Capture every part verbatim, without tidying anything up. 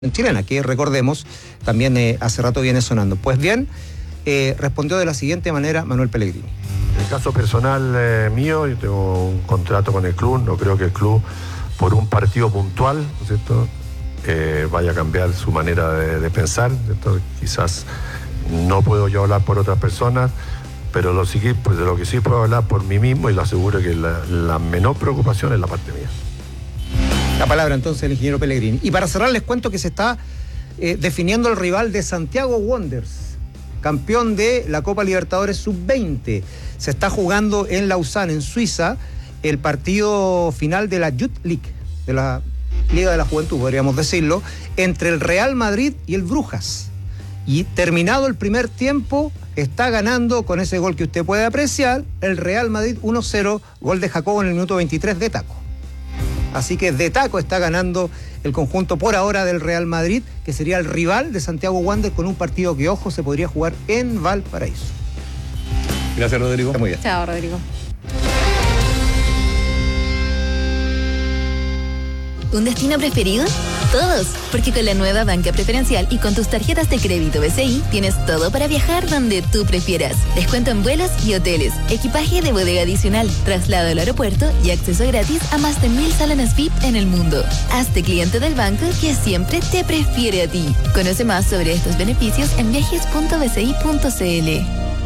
chilena, que recordemos, también eh, hace rato viene sonando. Pues bien, eh, respondió de la siguiente manera Manuel Pellegrini. En el caso personal eh, mío, yo tengo un contrato con el club, no creo que el club, por un partido puntual, ¿no es cierto?, eh, vaya a cambiar su manera de, de pensar, ¿cierto? Quizás no puedo yo hablar por otras personas, pero lo sí, pues de lo que sí puedo hablar por mí mismo, y lo aseguro que la, la menor preocupación es la parte mía. La palabra entonces del ingeniero Pellegrini. Y para cerrar les cuento que se está eh, definiendo el rival de Santiago Wanderers, campeón de la Copa Libertadores sub veinte. Se está jugando en Lausanne, en Suiza, el partido final de la Youth League, de la Liga de la Juventud, podríamos decirlo, entre el Real Madrid y el Brujas. Y terminado el primer tiempo, está ganando con ese gol que usted puede apreciar, el Real Madrid uno cero, gol de Jacobo en el minuto veintitrés de taco. Así que de taco está ganando el conjunto por ahora del Real Madrid, que sería el rival de Santiago Wanderers, con un partido que, ojo, se podría jugar en Valparaíso. Gracias, Rodrigo. Está muy bien. Chao, Rodrigo. ¿Un destino preferido? Todos, porque con la nueva banca preferencial y con tus tarjetas de crédito B C I tienes todo para viajar donde tú prefieras. Descuento en vuelos y hoteles, equipaje de bodega adicional, traslado al aeropuerto y acceso gratis a más de mil salones V I P en el mundo. Hazte cliente del banco que siempre te prefiere a ti. Conoce más sobre estos beneficios en viajes punto b c i punto c l.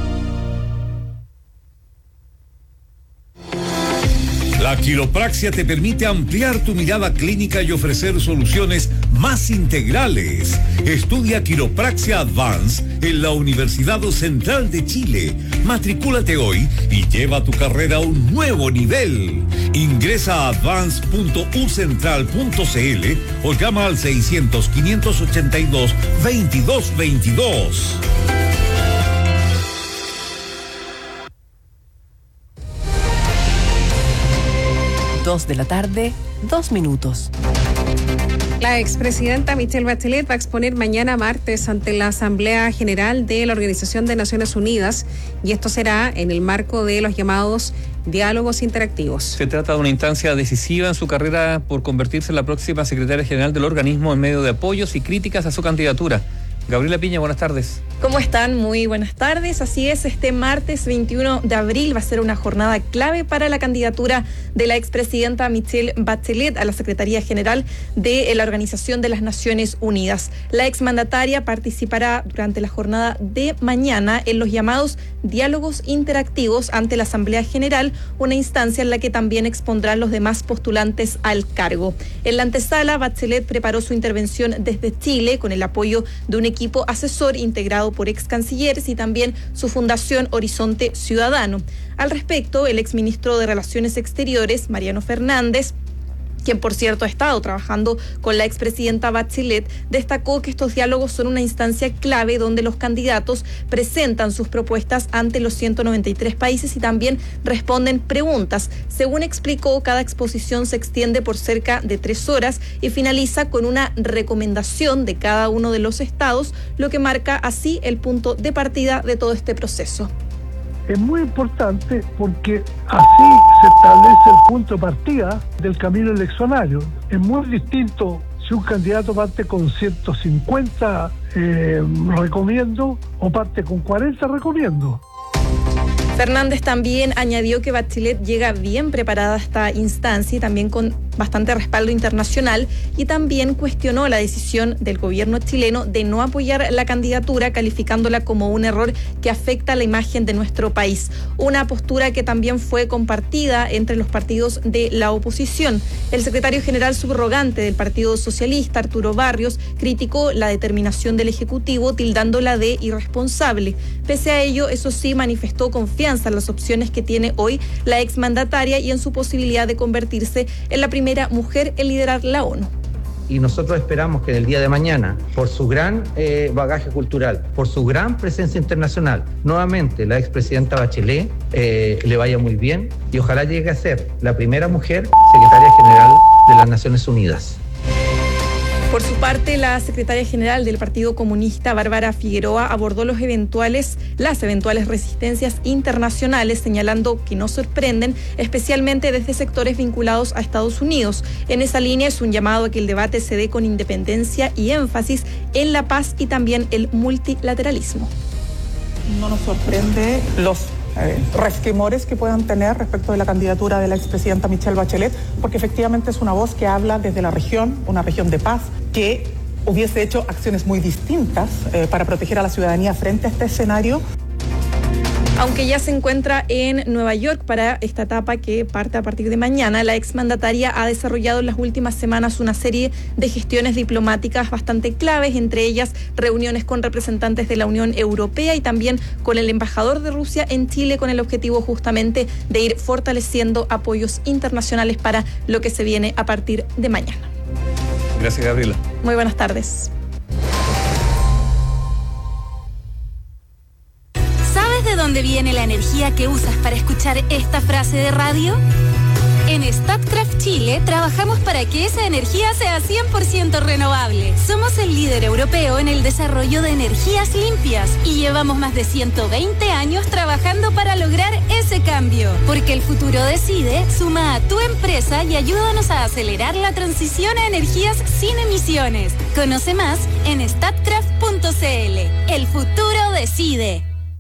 La quiropraxia te permite ampliar tu mirada clínica y ofrecer soluciones más integrales. Estudia Quiropraxia Advance en la Universidad Central de Chile. Matricúlate hoy y lleva tu carrera a un nuevo nivel. Ingresa a advance punto u central punto c l o llama al seiscientos, quinientos ochenta y dos, veintidós veintidós. Dos de la tarde, dos minutos. La expresidenta Michelle Bachelet va a exponer mañana martes ante la Asamblea General de la Organización de Naciones Unidas, y esto será en el marco de los llamados diálogos interactivos. Se trata de una instancia decisiva en su carrera por convertirse en la próxima secretaria general del organismo en medio de apoyos y críticas a su candidatura. Gabriela Piña, buenas tardes. ¿Cómo están? Muy buenas tardes. Así es, este martes veintiuno de abril va a ser una jornada clave para la candidatura de la expresidenta Michelle Bachelet a la Secretaría General de la Organización de las Naciones Unidas. La exmandataria participará durante la jornada de mañana en los llamados diálogos interactivos ante la Asamblea General, una instancia en la que también expondrán los demás postulantes al cargo. En la antesala, Bachelet preparó su intervención desde Chile con el apoyo de un equipo asesor integrado por ex cancilleres y también su fundación Horizonte Ciudadano. Al respecto, el exministro de Relaciones Exteriores, Mariano Fernández, quien por cierto ha estado trabajando con la expresidenta Bachelet, destacó que estos diálogos son una instancia clave donde los candidatos presentan sus propuestas ante los ciento noventa y tres países y también responden preguntas. Según explicó, cada exposición se extiende por cerca de tres horas y finaliza con una recomendación de cada uno de los estados, lo que marca así el punto de partida de todo este proceso. Es muy importante porque así se establece el punto de partida del camino eleccionario. Es muy distinto si un candidato parte con ciento cincuenta eh, recomiendo o parte con cuarenta recomiendo. Fernández también añadió que Bachelet llega bien preparada a esta instancia y también con bastante respaldo internacional, y también cuestionó la decisión del gobierno chileno de no apoyar la candidatura, calificándola como un error que afecta la imagen de nuestro país. Una postura que también fue compartida entre los partidos de la oposición. El secretario general subrogante del Partido Socialista, Arturo Barrios, criticó la determinación del Ejecutivo, tildándola de irresponsable. Pese a ello, eso sí, manifestó confianza en las opciones que tiene hoy la exmandataria y en su posibilidad de convertirse en la primera mujer en liderar la ONU. Y nosotros esperamos que en el día de mañana, por su gran eh, bagaje cultural, por su gran presencia internacional, nuevamente la expresidenta Bachelet eh, le vaya muy bien y ojalá llegue a ser la primera mujer secretaria general de las Naciones Unidas. Por su parte, la secretaria general del Partido Comunista, Bárbara Figueroa, abordó los eventuales, las eventuales resistencias internacionales, señalando que no sorprenden, especialmente desde sectores vinculados a Estados Unidos. En esa línea es un llamado a que el debate se dé con independencia y énfasis en la paz y también el multilateralismo. No nos sorprende los Eh, resquemores que puedan tener respecto de la candidatura de la expresidenta Michelle Bachelet, porque efectivamente es una voz que habla desde la región, una región de paz, que hubiese hecho acciones muy distintas eh, para proteger a la ciudadanía frente a este escenario. Aunque ya se encuentra en Nueva York para esta etapa que parte a partir de mañana, la exmandataria ha desarrollado en las últimas semanas una serie de gestiones diplomáticas bastante claves, entre ellas reuniones con representantes de la Unión Europea y también con el embajador de Rusia en Chile, con el objetivo justamente de ir fortaleciendo apoyos internacionales para lo que se viene a partir de mañana. Gracias, Gabriela. Muy buenas tardes. ¿De dónde viene la energía que usas para escuchar esta frase de radio? En Statkraft Chile trabajamos para que esa energía sea cien por ciento renovable. Somos el líder europeo en el desarrollo de energías limpias y llevamos más de ciento veinte años trabajando para lograr ese cambio. Porque el futuro decide, suma a tu empresa y ayúdanos a acelerar la transición a energías sin emisiones. Conoce más en statkraft punto c l. El futuro decide.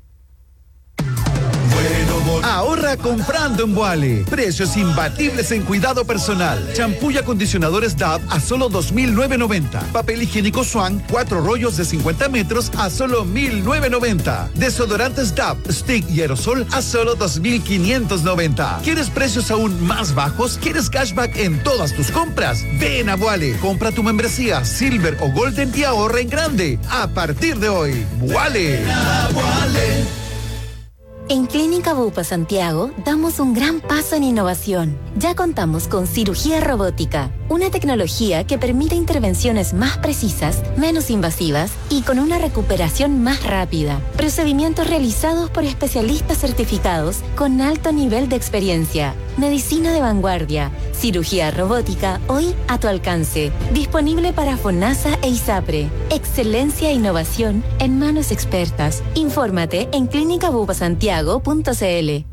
Ahorra comprando en Vuale. Precios imbatibles en cuidado personal. Champú y acondicionadores D A V a solo dos mil novecientos noventa. Papel higiénico Swan, cuatro rollos de cincuenta metros a solo mil novecientos noventa. Desodorantes D A V, Stick y Aerosol a solo dos mil quinientos noventa. ¿Quieres precios aún más bajos? ¿Quieres cashback en todas tus compras? Ven a Vuale. Compra tu membresía Silver o Golden y ahorra en grande. A partir de hoy, Vuale. En Clínica Bupa Santiago damos un gran paso en innovación. Ya contamos con cirugía robótica, una tecnología que permite intervenciones más precisas, menos invasivas y con una recuperación más rápida. Procedimientos realizados por especialistas certificados con alto nivel de experiencia. Medicina de vanguardia, cirugía robótica hoy a tu alcance. Disponible para FONASA e ISAPRE. Excelencia e innovación en manos expertas. Infórmate en clínica bupa santiago punto c l.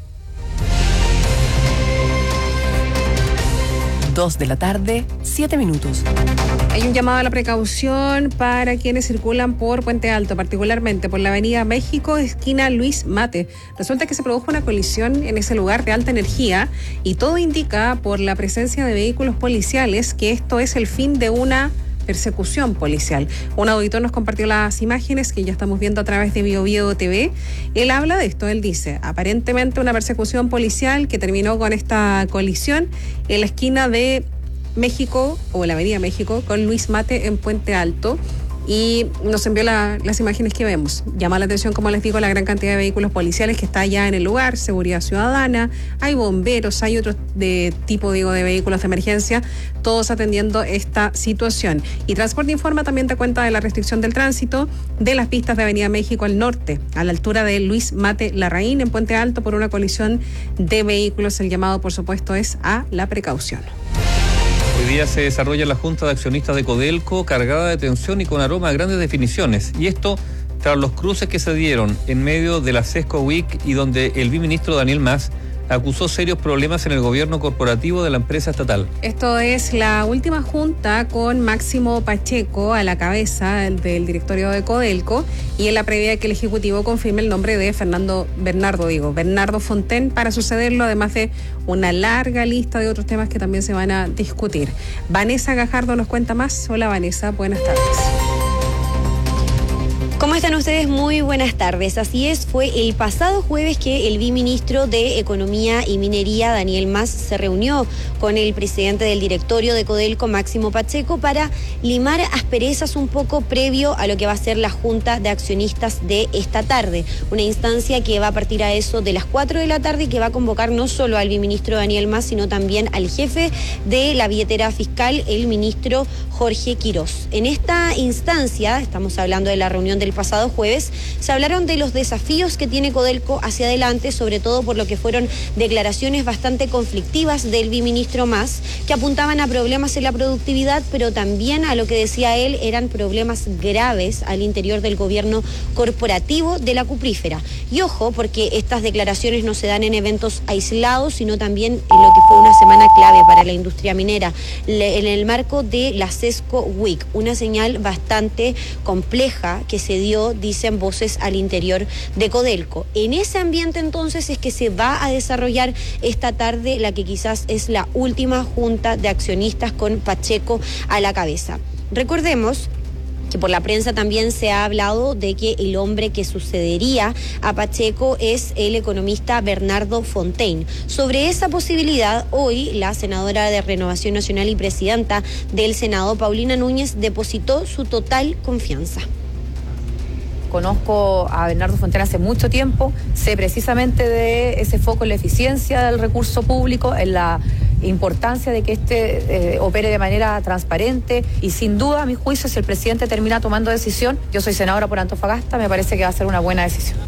Dos de la tarde, siete minutos. Hay un llamado a la precaución para quienes circulan por Puente Alto, particularmente por la avenida México, esquina Luis Mate. Resulta que se produjo una colisión en ese lugar de alta energía y todo indica, por la presencia de vehículos policiales, que esto es el fin de una persecución policial. Un auditor nos compartió las imágenes que ya estamos viendo a través de Bio Bio T V. Él habla de esto, él dice, aparentemente una persecución policial que terminó con esta colisión en la esquina de México, o la avenida México, con Luis Mate en Puente Alto. Y nos envió la, las imágenes que vemos. Llama la atención, como les digo, la gran cantidad de vehículos policiales que está allá en el lugar, seguridad ciudadana, hay bomberos, hay otro de tipo digo, de vehículos de emergencia, todos atendiendo esta situación. Y Transporte Informa también te cuenta de la restricción del tránsito de las pistas de Avenida México al norte, a la altura de Luis Mate Larraín en Puente Alto por una colisión de vehículos. El llamado, por supuesto, es a la precaución. Hoy día se desarrolla la Junta de Accionistas de Codelco, cargada de tensión y con aroma a grandes definiciones. Y esto tras los cruces que se dieron en medio de la Sesco Week y donde el viceministro Daniel Mas acusó serios problemas en el gobierno corporativo de la empresa estatal. Esto es la última junta con Máximo Pacheco a la cabeza del directorio de Codelco y en la previa de que el Ejecutivo confirme el nombre de Fernando Bernardo, digo, Bernardo Fonten para sucederlo, además de una larga lista de otros temas que también se van a discutir. Vanessa Gajardo nos cuenta más. Hola Vanessa, buenas tardes. ¿Cómo están ustedes? Muy buenas tardes. Así es, fue el pasado jueves que el viceministro de Economía y Minería, Daniel Mas, se reunió con el presidente del directorio de Codelco, Máximo Pacheco, para limar asperezas un poco previo a lo que va a ser la Junta de Accionistas de esta tarde. Una instancia que va a partir a eso de las cuatro de la tarde y que va a convocar no solo al viceministro Daniel Mas, sino también al jefe de la billetera fiscal, el ministro Jorge Quirós. En esta instancia, estamos hablando de la reunión de del pasado jueves, se hablaron de los desafíos que tiene Codelco hacia adelante, sobre todo por lo que fueron declaraciones bastante conflictivas del biministro Mas, que apuntaban a problemas en la productividad, pero también a lo que decía él eran problemas graves al interior del gobierno corporativo de la cuprífera. Y ojo, porque estas declaraciones no se dan en eventos aislados, sino también en lo que fue una semana clave para la industria minera, en el marco de la Sesco Week, una señal bastante compleja que se dio, dicen voces al interior de Codelco. En ese ambiente entonces es que se va a desarrollar esta tarde la que quizás es la última junta de accionistas con Pacheco a la cabeza. Recordemos que por la prensa también se ha hablado de que el hombre que sucedería a Pacheco es el economista Bernardo Fontaine. Sobre esa posibilidad, hoy la senadora de Renovación Nacional y presidenta del Senado, Paulina Núñez, depositó su total confianza. Conozco a Bernardo Fontaine hace mucho tiempo, sé precisamente de ese foco en la eficiencia del recurso público, en la importancia de que este eh, opere de manera transparente y sin duda, a mi juicio, si el presidente termina tomando decisión, yo soy senadora por Antofagasta, me parece que va a ser una buena decisión.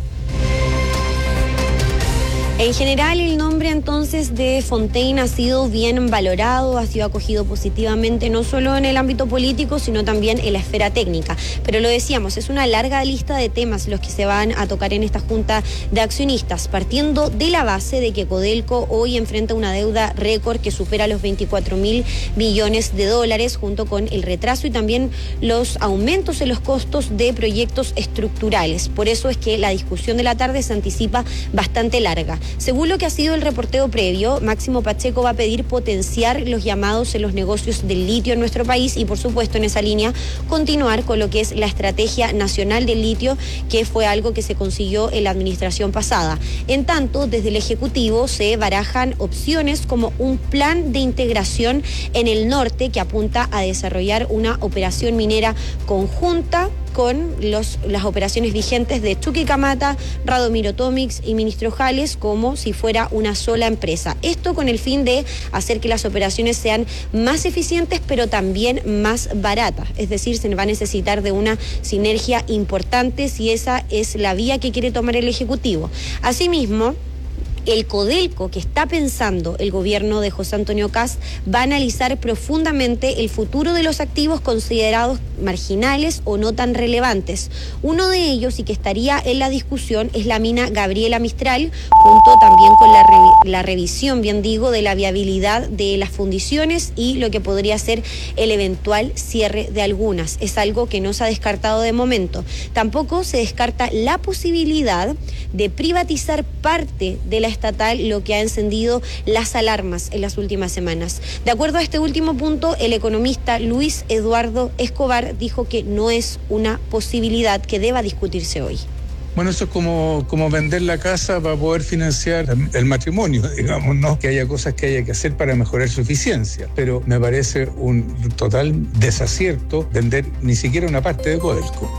En general, el nombre entonces de Fontaine ha sido bien valorado, ha sido acogido positivamente, no solo en el ámbito político, sino también en la esfera técnica. Pero lo decíamos, es una larga lista de temas los que se van a tocar en esta junta de accionistas, partiendo de la base de que Codelco hoy enfrenta una deuda récord que supera los veinticuatro mil millones de dólares, junto con el retraso y también los aumentos en los costos de proyectos estructurales. Por eso es que la discusión de la tarde se anticipa bastante larga. Según lo que ha sido el reporteo previo, Máximo Pacheco va a pedir potenciar los llamados en los negocios del litio en nuestro país y, por supuesto, en esa línea, continuar con lo que es la estrategia nacional del litio, que fue algo que se consiguió en la administración pasada. En tanto, desde el Ejecutivo se barajan opciones como un plan de integración en el norte que apunta a desarrollar una operación minera conjunta con los, las operaciones vigentes de Chuquicamata, Radomiro Tomics y Ministro Jales, como si fuera una sola empresa. Esto con el fin de hacer que las operaciones sean más eficientes, pero también más baratas. Es decir, se va a necesitar de una sinergia importante si esa es la vía que quiere tomar el Ejecutivo. Asimismo, el Codelco que está pensando el gobierno de José Antonio Kast va a analizar profundamente el futuro de los activos considerados marginales o no tan relevantes. Uno de ellos, y que estaría en la discusión, es la mina Gabriela Mistral, junto también con la, re la revisión, bien digo, de la viabilidad de las fundiciones y lo que podría ser el eventual cierre de algunas. Es algo que no se ha descartado de momento. Tampoco se descarta la posibilidad de privatizar parte de la estatal, lo que ha encendido las alarmas en las últimas semanas. De acuerdo a este último punto, el economista Luis Eduardo Escobar dijo que no es una posibilidad que deba discutirse hoy. Bueno, eso es como, como vender la casa para poder financiar el matrimonio, digamos, ¿no? Que haya cosas que haya que hacer para mejorar su eficiencia. Pero me parece un total desacierto vender ni siquiera una parte de Codelco.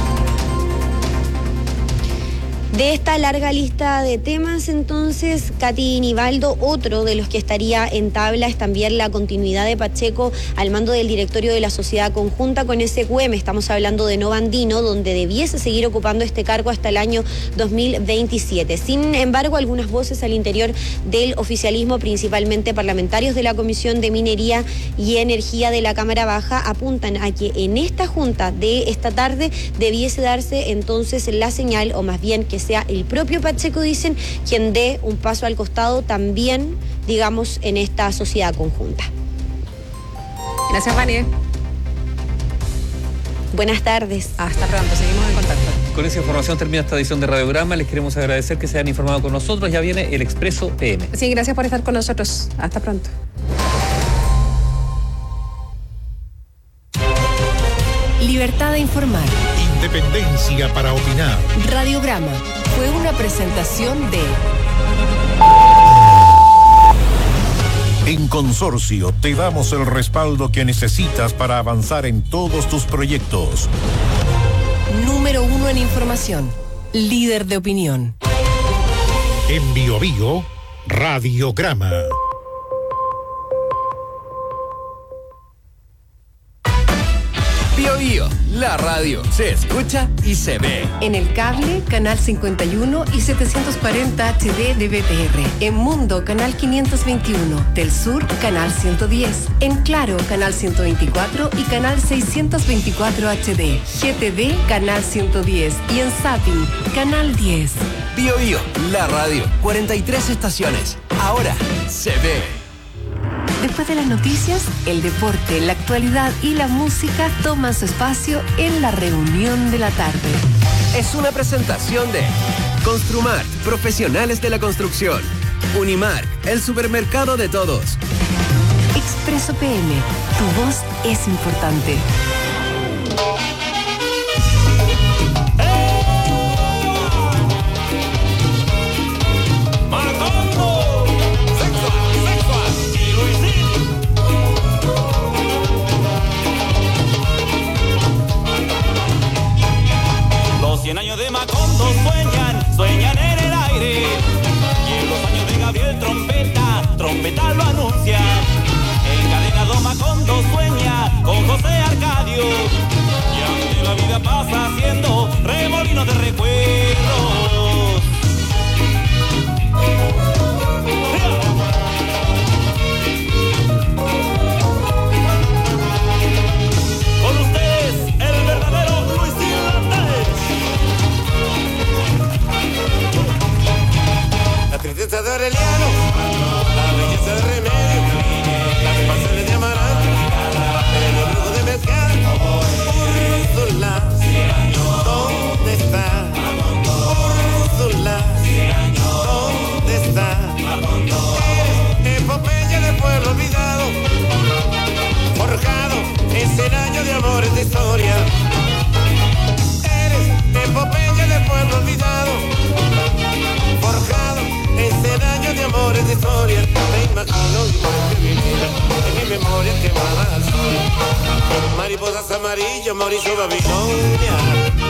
De esta larga lista de temas, entonces, Katy Nivaldo, otro de los que estaría en tabla es también la continuidad de Pacheco al mando del directorio de la sociedad conjunta con S Q M. Estamos hablando de Novandino, donde debiese seguir ocupando este cargo hasta el año dos mil veintisiete. Sin embargo, algunas voces al interior del oficialismo, principalmente parlamentarios de la Comisión de Minería y Energía de la Cámara Baja, apuntan a que en esta junta de esta tarde debiese darse entonces la señal, o más bien que sea el propio Pacheco, dicen, quien dé un paso al costado también, digamos, en esta sociedad conjunta. Gracias, Vane. Buenas tardes. Hasta pronto, seguimos en contacto. Con esa información termina esta edición de Radiograma. Les queremos agradecer que se hayan informado con nosotros. Ya viene el Expreso P M. Sí, gracias por estar con nosotros. Hasta pronto. Libertad de informar. Independencia para opinar. Radiograma fue una presentación de... En Consorcio te damos el respaldo que necesitas para avanzar en todos tus proyectos. Número uno en información. Líder de opinión. En Bio Bio, Radiograma. Bio Bio Bio, la radio se escucha y se ve. En el cable, canal cincuenta y uno y setecientos cuarenta H D de B T R. En Mundo, canal quinientos veintiuno. Del Sur, canal ciento diez. En Claro, canal ciento veinticuatro y canal seiscientos veinticuatro H D. G T V, canal ciento diez. Y en Zapping, canal diez. Bio Bio, la radio, cuarenta y tres estaciones. Ahora se ve. Después de las noticias, el deporte, la actualidad y la música toman su espacio en la reunión de la tarde. Es una presentación de Construmart, profesionales de la construcción. Unimark, el supermercado de todos. Expreso P M, tu voz es importante. Cien años de Macondo sueñan, sueñan en el aire. Y en los años de Gabriel Trompeta, Trompeta lo anuncia. Encadenado Macondo sueña con José Arcadio. Y aunque la vida pasa haciendo remolinos de recuerdos. Con ustedes, el verdadero Luis Irlandés. La tristeza de Aureliano, la belleza de Remedio, las pasiones de Amaranto, el brujo de Mezcal. Úrsula, ¿dónde está? Úrsula, ¿dónde está? Eres epopeya del pueblo olvidado, forjado en cien años de amores de historia. Eres epopeya del pueblo olvidado, forjado en cien años de amores de historia. Me imagino igual que mi vida, en mi memoria quemada al sol. Mariposas amarillas, Mauricio Babilonia.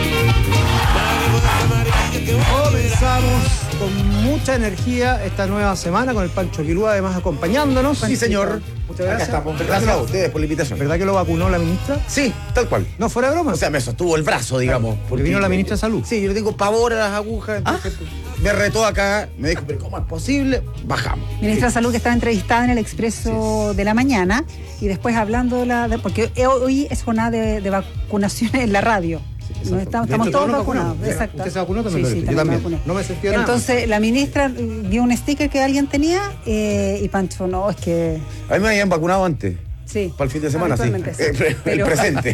Mariposas amarillas que comenzamos con mucha energía esta nueva semana con el Pancho Quilúa además acompañando. Sí, señor. Muchas gracias. Acá estamos. Gracias a ustedes por la invitación. ¿Verdad que lo vacunó la ministra? Sí, tal cual. No, fuera de broma. O sea, me sostuvo el brazo, digamos. Claro, porque vino la ministra de Salud. Sí, yo le tengo pavor a las agujas. Entonces, ah. Me retó acá, me dijo, pero ¿cómo es posible? Bajamos. Ministra de Salud que estaba entrevistada en el Expreso sí. de la mañana y después hablando de la... De, porque hoy es jornada de, de vacunación en la radio. Sí, no estamos, estamos todos vacunados. Exacto. ¿Usted se vacunó también? Sí, sí, yo también. Vacuné. No me sentí nada. Entonces la ministra vio un sticker que alguien tenía eh, y Pancho, no, es que... A mí me habían vacunado antes. Sí. Para el fin de semana, sí. sí. El, pero, el presente.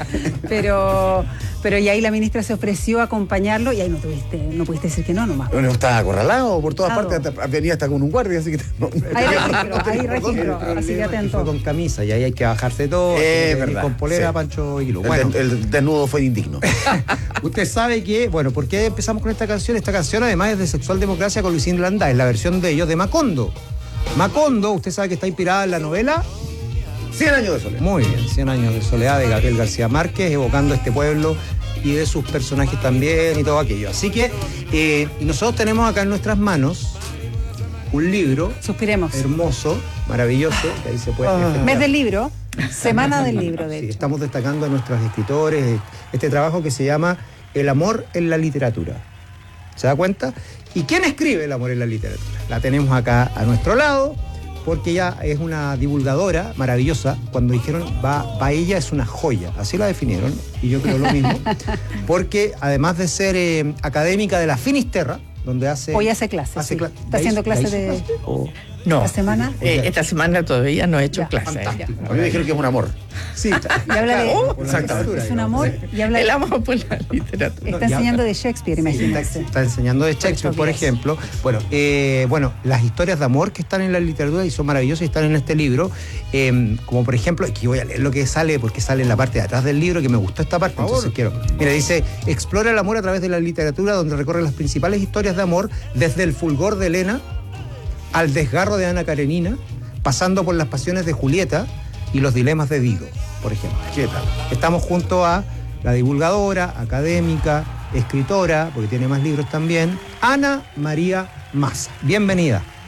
pero, pero y ahí la ministra se ofreció a acompañarlo y ahí no tuviste, no pudiste decir que no nomás. Bueno, estaba acorralado por todas claro. partes, venía hasta con un guardia, así que... No, hay registro, no hay registro, así que atento. Fue con camisa y ahí hay que bajarse todo. Es eh, verdad. Con polera, sí. Pancho y bueno, el, el desnudo fue indigno. Usted sabe que, bueno, ¿por qué empezamos con esta canción? Esta canción además es de Sexual Democracia con Luisín Landá, es la versión de ellos de Macondo. Macondo, usted sabe que está inspirada en la novela Cien años de soledad. Muy bien, Cien años de soledad de Gabriel García Márquez, evocando este pueblo y de sus personajes también y todo aquello. Así que eh, nosotros tenemos acá en nuestras manos un libro. Suspiremos. Hermoso, maravilloso, que ahí se puede... Ah. Mes del libro, semana del libro, de sí, hecho. Estamos destacando a nuestros escritores este trabajo que se llama El amor en la literatura. ¿Se da cuenta? ¿Y quién escribe el amor en la literatura? La tenemos acá a nuestro lado, porque ella es una divulgadora maravillosa. Cuando dijeron va, va ella es una joya, así la definieron, y yo creo lo mismo, porque además de ser eh, académica de la Finisterra, donde hace... Hoy hace clases, hace sí. cla Está haciendo clases de... Clase, o... No. ¿Esta semana? Eh, esta semana todavía no he hecho clases. A mí me dijeron que es un amor. Sí. Y habla de... Oh, exactamente. Es un amor y habla de... El amor por la literatura. Está enseñando de Shakespeare, sí, imagínate. Está, está enseñando de Shakespeare, por ejemplo. Bueno, eh, bueno, las historias de amor que están en la literatura y son maravillosas y están en este libro. Eh, como por ejemplo, aquí voy a leer lo que sale, porque sale en la parte de atrás del libro, que me gustó esta parte, entonces quiero. Mira, dice, explora el amor a través de la literatura, donde recorre las principales historias de amor, desde el fulgor de Helena al desgarro de Ana Karenina, pasando por las pasiones de Julieta y los dilemas de Dido, por ejemplo. ¿Qué tal? Estamos junto a la divulgadora, académica, escritora, porque tiene más libros también, Ana María Massa. Bienvenida.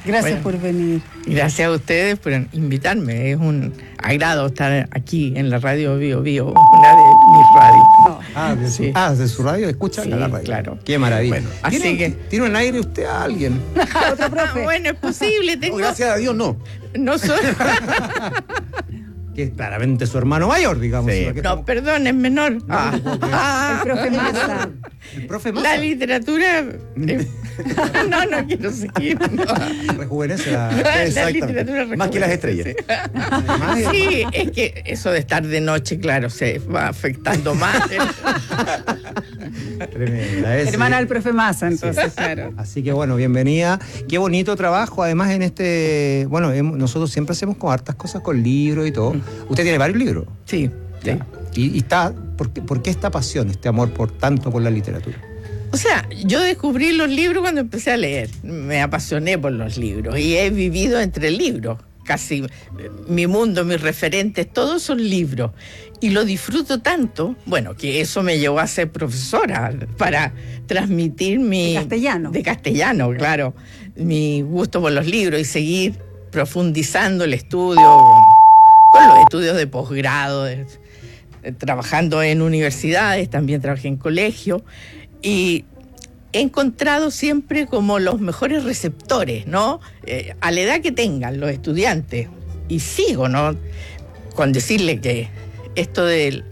Gracias Bueno, por venir. Gracias a ustedes por invitarme. Es un agrado estar aquí en la radio Bio Bio, una de mis radios. Ah, de su, Sí. ah, de su radio, escucha Sí, la radio. claro. Qué maravilla. Bueno, así ¿Tiene, que- ¿Tiene un aire usted a alguien? Otro profe. Bueno, es posible. Tengo... Gracias a Dios, no. No soy... Que es claramente su hermano mayor, digamos. Sí. ¿no? Que No, estamos- perdón, es menor. Ah. El profe Massa. El profe La Massa literatura... eh, no, no quiero seguir. No. rejuvenece la... La Exactamente. literatura Más que las rejuvenece. estrellas. Sí, es que eso de estar de noche, claro, se va afectando más. Tremenda, es- Hermana del profe Massa, entonces, claro. Así que bueno, bienvenida. Qué bonito trabajo. Además, en este. Bueno, hemos- nosotros siempre hacemos como hartas cosas con libros y todo. Usted tiene varios libros. Sí, sí. Y, y está. ¿por qué, por qué esta pasión, este amor por tanto por la literatura? O sea, yo descubrí los libros cuando empecé a leer. Me apasioné por los libros y he vivido entre libros. Casi eh, mi mundo, mis referentes, todos son libros. Y lo disfruto tanto, bueno, que eso me llevó a ser profesora para transmitir mi... De castellano. De castellano, claro. Mi gusto por los libros y seguir profundizando el estudio con, con los estudios de posgrado, de- de- trabajando en universidades, también trabajé en colegio. Y he encontrado siempre como los mejores receptores, ¿no? Eh, a la edad que tengan los estudiantes. Y sigo, ¿no? Con decirle que esto de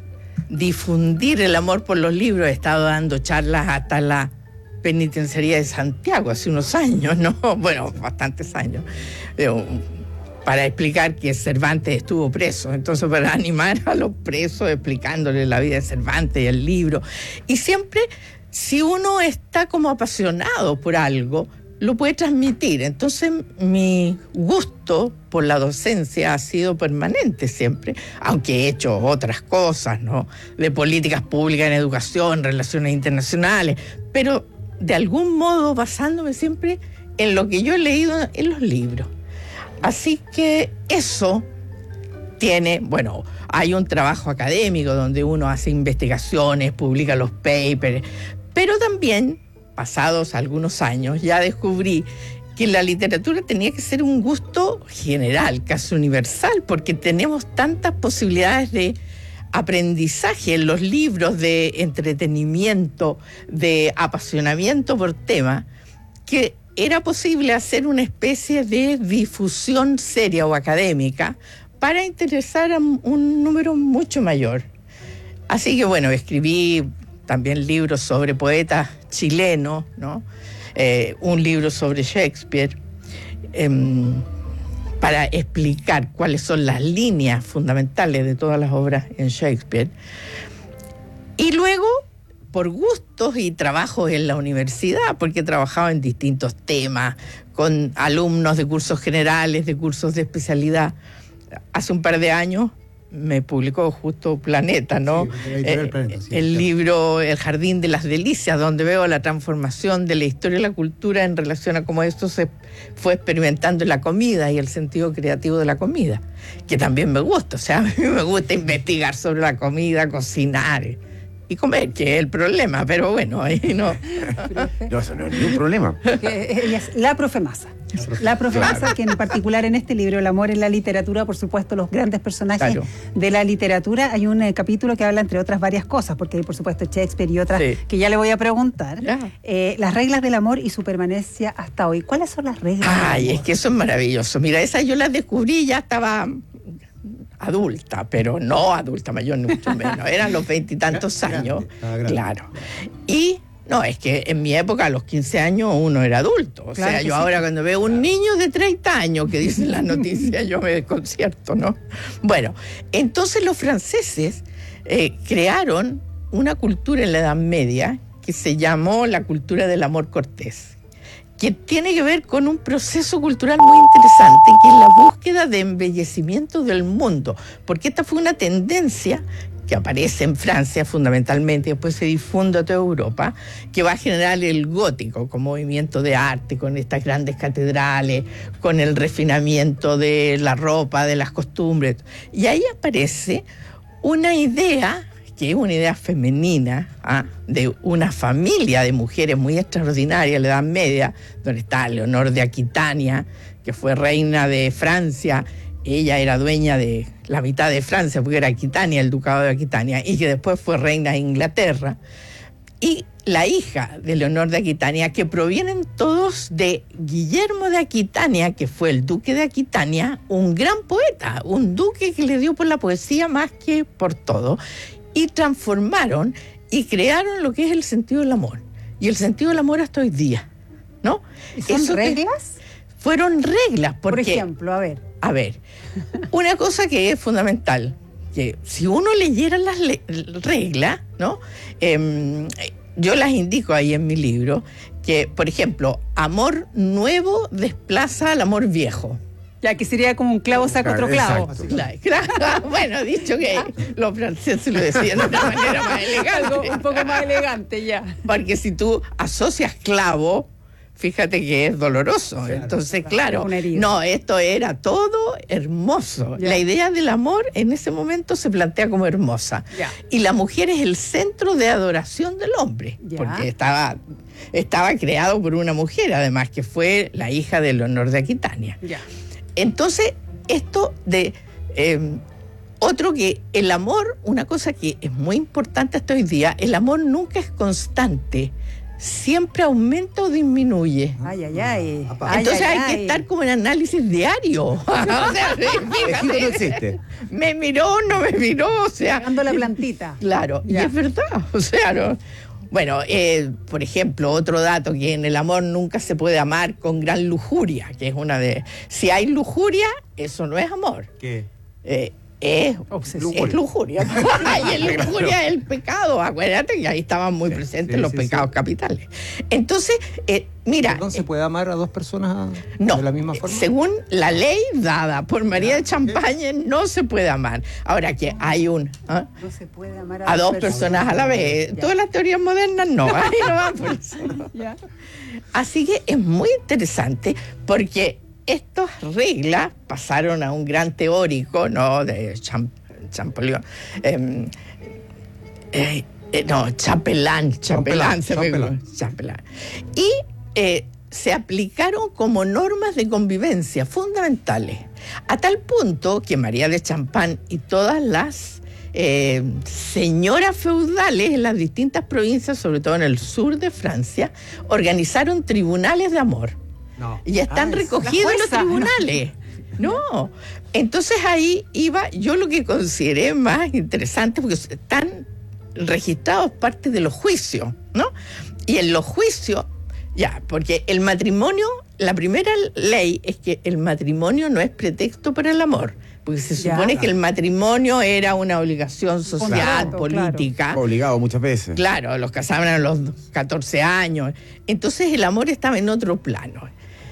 difundir el amor por los libros, he estado dando charlas hasta la penitenciaría de Santiago hace unos años, ¿no? Bueno, bastantes años. Eh, para explicar que Cervantes estuvo preso. Entonces, para animar a los presos, explicándoles la vida de Cervantes y el libro. Y siempre, si uno está como apasionado por algo, lo puede transmitir. Entonces, mi gusto por la docencia ha sido permanente siempre, aunque he hecho otras cosas, ¿no? De políticas públicas en educación, relaciones internacionales, pero de algún modo basándome siempre en lo que yo he leído en los libros. Así que eso tiene, bueno, hay un trabajo académico donde uno hace investigaciones, publica los papers, pero también, pasados algunos años, ya descubrí que la literatura tenía que ser un gusto general, casi universal, porque tenemos tantas posibilidades de aprendizaje en los libros, de entretenimiento, de apasionamiento por tema, que era posible hacer una especie de difusión seria o académica para interesar a un número mucho mayor. Así que bueno, escribí también libros sobre poetas chilenos, ¿no? Eh, un libro sobre Shakespeare, eh, para explicar cuáles son las líneas fundamentales de todas las obras en Shakespeare. Y luego, por gustos y trabajos en la universidad, porque he trabajado en distintos temas, con alumnos de cursos generales, de cursos de especialidad. Hace un par de años me publicó justo Planeta, ¿no? Sí, la editorial Eh, Planeta, sí, el claro. libro El Jardín de las Delicias, donde veo la transformación de la historia y la cultura en relación a cómo esto se fue experimentando en la comida y el sentido creativo de la comida, que también me gusta. O sea, a mí me gusta investigar sobre la comida, cocinar y comer, que es el problema, pero bueno, ahí no. No, eso no es ningún problema. Que ella es la profe Massa. La profe Claro. Massa, que en particular en este libro, El amor en la literatura, por supuesto, los grandes personajes Claro. de la literatura, hay un eh, capítulo que habla entre otras varias cosas, porque hay por supuesto Shakespeare y otras Sí. que ya le voy a preguntar. Ya. Eh, las reglas del amor y su permanencia hasta hoy. ¿Cuáles son las reglas Ay, del es amor? que eso es maravilloso. Mira, esa yo la descubrí, ya estaba adulta, pero no adulta mayor, ni mucho menos. Eran los veintitantos años. estaba grande. Claro. Y no, es que en mi época, a los quince años, uno era adulto. O Claro sea, que yo sí. ahora cuando veo un niño de treinta años que dicen las noticias, yo me desconcierto, ¿no? Bueno, entonces los franceses eh, crearon una cultura en la Edad Media que se llamó la cultura del amor cortés, que tiene que ver con un proceso cultural muy interesante, que es la búsqueda de embellecimiento del mundo, porque esta fue una tendencia que aparece en Francia fundamentalmente, después se difunde a toda Europa, que va a generar el gótico como movimiento de arte, con estas grandes catedrales, con el refinamiento de la ropa, de las costumbres. Y ahí aparece una idea que es una idea femenina, ¿ah? de una familia de mujeres muy extraordinarias, la Edad Media, donde está Leonor de Aquitania, que fue reina de Francia. Ella era dueña de la mitad de Francia, porque era Aquitania, el ducado de Aquitania, y que después fue reina de Inglaterra. Y la hija de Leonor de Aquitania, que provienen todos de Guillermo de Aquitania, que fue el duque de Aquitania, un gran poeta, un duque que le dio por la poesía más que por todo, y transformaron y crearon lo que es el sentido del amor. Y el sentido del amor hasta hoy día, ¿no? ¿Y son Eso reglas? Fueron reglas, porque... Por ejemplo, a ver. A ver, una cosa que es fundamental, que si uno leyera las le- reglas, ¿no? Eh, yo las indico ahí en mi libro, que, por ejemplo, amor nuevo desplaza al amor viejo. Ya, que sería como un clavo saca otro clavo. Claro, claro. Bueno, dicho que los franceses lo decían de una manera más elegante. Algo un poco más elegante ya. Porque si tú asocias clavo, fíjate que es doloroso. Claro, entonces, claro, no, esto era todo hermoso. Ya. La idea del amor en ese momento se plantea como hermosa. Ya. Y la mujer es el centro de adoración del hombre, ya. porque estaba, estaba creado por una mujer, además, que fue la hija de Leonor de Aquitania. Ya. Entonces, esto de... Eh, otro que el amor, una cosa que es muy importante hasta hoy día, el amor nunca es constante. Siempre aumenta o disminuye. Ay, ay, ay. Entonces ay, hay ay. que estar como en análisis diario. O sea, fíjate, no existe. Me miró, no me miró, o sea. Dando la plantita. Claro, ya. Y es verdad, o sea, no. Bueno, eh, por ejemplo, otro dato, que en el amor nunca se puede amar con gran lujuria, que es una de... Si hay lujuria, eso no es amor. ¿Qué? Eh, Es, es lujuria. Y el lujuria es el pecado. Acuérdate que ahí estaban muy presentes sí, los sí, pecados sí. capitales. Entonces, eh, mira. ¿No se puede amar a dos personas no, de la misma forma? Según la ley dada por María de Champaña, no se puede amar. Ahora que hay un. ¿eh? No se puede amar a, a dos personas, personas a la vez. Ya. Todas las teorías modernas no. Ahí no van por eso. Ya. Así que es muy interesante porque estas reglas pasaron a un gran teórico, ¿no? De Champollion. Eh, eh, eh, no, Chapelán. Chapelán. Chapelán. Chapelán. Y eh, se aplicaron como normas de convivencia fundamentales. A tal punto que María de Champagne y todas las eh, señoras feudales en las distintas provincias, sobre todo en el sur de Francia, organizaron tribunales de amor. No. Y están ah, recogidos en los tribunales. No. Entonces ahí iba, yo lo que consideré más interesante, porque están registrados parte de los juicios, ¿no? Y en los juicios, ya, porque el matrimonio, la primera ley es que el matrimonio no es pretexto para el amor. Porque se supone ya, que el matrimonio era una obligación social, claro, política. Claro. Obligado muchas veces. Claro, los casaban a los catorce años. Entonces el amor estaba en otro plano.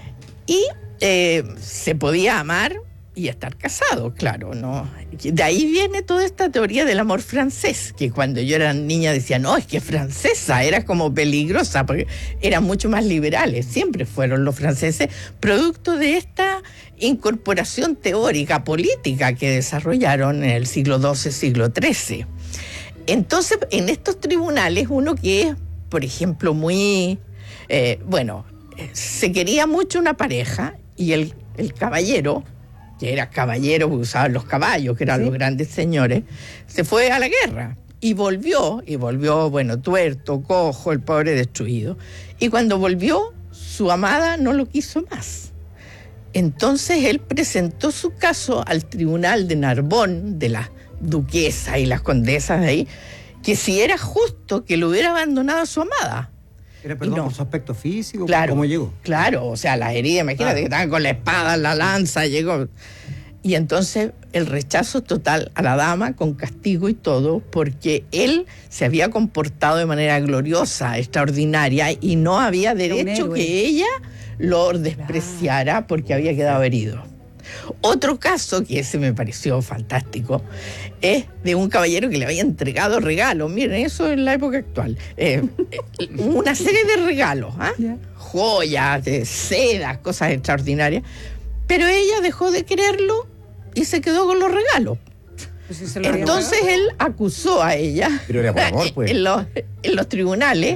Y eh, se podía amar y estar casado, claro, ¿no? De ahí viene toda esta teoría del amor francés, que cuando yo era niña decía, no, es que es francesa, era como peligrosa, porque eran mucho más liberales, siempre fueron los franceses, producto de esta incorporación teórica, política que desarrollaron en el siglo doce, siglo trece. Entonces, en estos tribunales, uno que es, por ejemplo, muy, eh, bueno, se quería mucho una pareja y el, el caballero, que era caballero porque usaban los caballos, que eran ¿sí? los grandes señores, se fue a la guerra y volvió, y volvió, bueno, tuerto, cojo, el pobre destruido. Y cuando volvió, su amada no lo quiso más. Entonces él presentó su caso al tribunal de Narbonne, de la duquesa y las condesas de ahí, que si era justo que lo hubiera abandonado a su amada. ¿Era perdón no. por su aspecto físico? Claro, ¿cómo llegó? Claro, o sea, las heridas, imagínate claro. que estaban con la espada, la lanza, llegó. Y entonces el rechazo total a la dama, con castigo y todo, porque él se había comportado de manera gloriosa, extraordinaria, y no había derecho que ella lo despreciara porque había quedado herido. Otro caso, que ese me pareció fantástico, es de un caballero que le había entregado regalos. Miren, eso en la época actual. Eh, una serie de regalos, ¿eh? Yeah. Joyas, de sedas, cosas extraordinarias. Pero ella dejó de quererlo y se quedó con los regalos. Pues si se lo había Entonces pagado. él acusó a ella Pero era por amor, pues. en, los, en los tribunales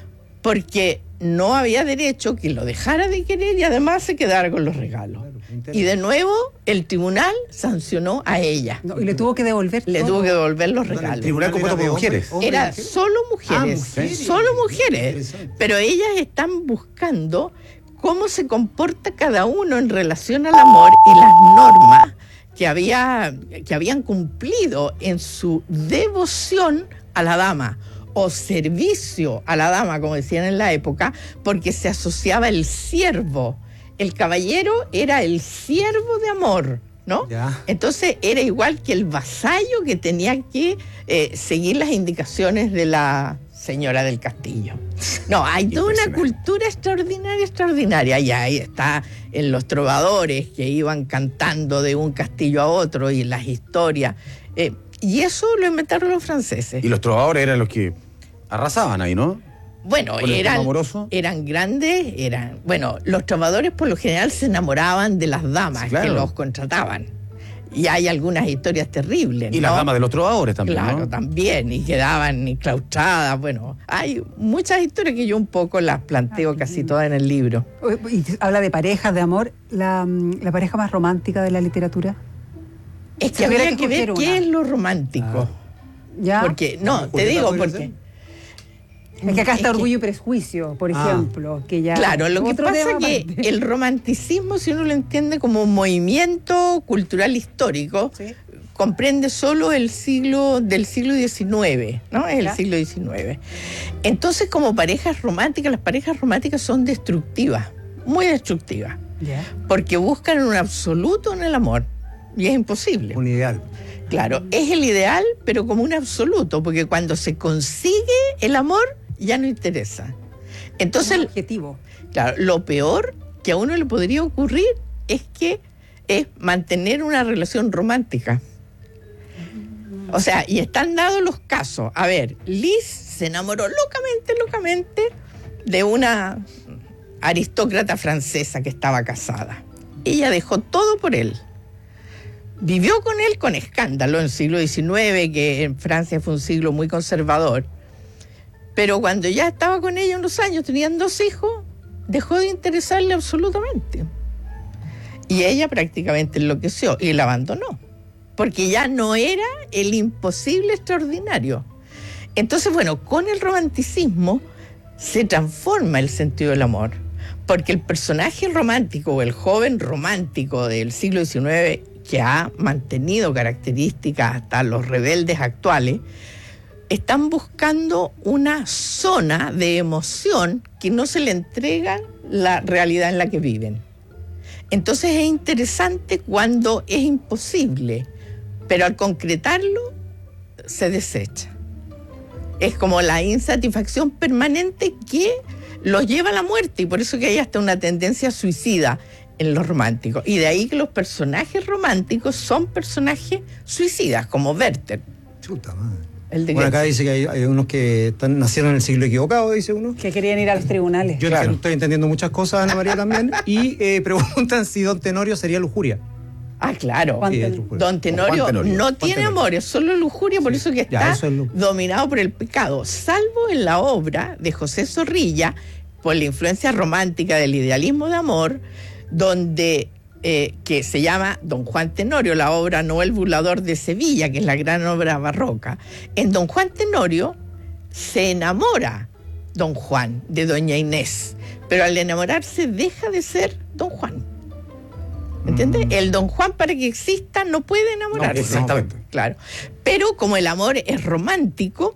porque no había derecho que lo dejara de querer y además se quedara con los regalos. Y de nuevo el tribunal sancionó a ella. No, y le tuvo que devolver. Le todo. tuvo que devolver los El regalos. tribunal compuesto por mujeres. Era solo mujeres, Ah, mujeres. solo mujeres. Pero ellas están buscando cómo se comporta cada uno en relación al amor y las normas que, había, que habían cumplido en su devoción a la dama o servicio a la dama, como decían en la época, porque se asociaba el siervo. El caballero era el siervo de amor, ¿no? Ya. Entonces era igual que el vasallo que tenía que eh, seguir las indicaciones de la señora del castillo. No, hay toda una cultura extraordinaria, extraordinaria. Y ahí está en los trovadores que iban cantando de un castillo a otro y las historias. Eh, y eso lo inventaron los franceses. Y los trovadores eran los que arrasaban ahí, ¿no? Bueno, ¿Con el tema eran, amoroso? eran grandes, eran... Bueno, los trovadores por lo general se enamoraban de las damas Sí, claro. que los contrataban. Y hay algunas historias terribles, Y ¿no? las damas de los trovadores también, Claro, ¿no? también, y quedaban enclaustradas. Bueno, hay muchas historias que yo un poco las planteo casi todas en el libro. Y habla de parejas, de amor. La, mm, la pareja más romántica de la literatura. Es Si que tuviera habría que ver escoger qué una. es lo romántico. ¿Ya? Porque, no, te ¿Julieta digo, podría porque... ser? Es que acá está Es que- Orgullo y Prejuicio, por Ah. ejemplo. Que ya Claro, lo que otro pasa tema es aparte. que el romanticismo, si uno lo entiende como un movimiento cultural histórico, Sí. comprende solo el siglo del siglo diecinueve, ¿no? Es el Ya. siglo diecinueve. Entonces, como parejas románticas, las parejas románticas son destructivas, muy destructivas, Ya. porque buscan un absoluto en el amor, y es imposible. Un ideal. Claro, es el ideal, pero como un absoluto, porque cuando se consigue el amor, ya no interesa. Entonces, Un objetivo. claro, lo peor que a uno le podría ocurrir es que es mantener una relación romántica. O sea, y están dados los casos. A ver, Liz se enamoró locamente, locamente de una aristócrata francesa que estaba casada. Ella dejó todo por él. Vivió con él con escándalo en el siglo diecinueve, que en Francia fue un siglo muy conservador. Pero cuando ya estaba con ella unos años, tenían dos hijos, dejó de interesarle absolutamente. Y ella prácticamente enloqueció y la abandonó, porque ya no era el imposible extraordinario. Entonces, bueno, con el romanticismo se transforma el sentido del amor, porque el personaje romántico o el joven romántico del siglo diecinueve, que ha mantenido características hasta los rebeldes actuales, están buscando una zona de emoción que no se le entrega la realidad en la que viven. Entonces es interesante cuando es imposible, pero al concretarlo se desecha. Es como la insatisfacción permanente que los lleva a la muerte, y por eso que hay hasta una tendencia suicida en los románticos. Y de ahí que los personajes románticos son personajes suicidas, como Werther. Chuta madre. El de Bueno, Goethe. acá dice que hay, hay unos que están, nacieron en el siglo equivocado, dice uno. Que querían ir a los tribunales. Yo Claro. estoy entendiendo muchas cosas, Ana María también. Y eh, preguntan si Don Tenorio sería lujuria. Ah, claro. Juan Sí, Ten- es lujuria. Don Tenorio, Juan Tenorio. no Juan tiene Tenorio. amor, es solo lujuria, por eso que Ya, está eso es lu- dominado por el pecado, salvo en la obra de José Zorrilla, por la influencia romántica del idealismo de amor, donde eh, que se llama Don Juan Tenorio, la obra No el burlador de Sevilla, que es la gran obra barroca. En Don Juan Tenorio se enamora Don Juan de Doña Inés, pero al enamorarse deja de ser Don Juan. ¿Entiendes? El Don Juan, para que exista, no puede enamorarse. No, exactamente. Claro. Pero como el amor es romántico,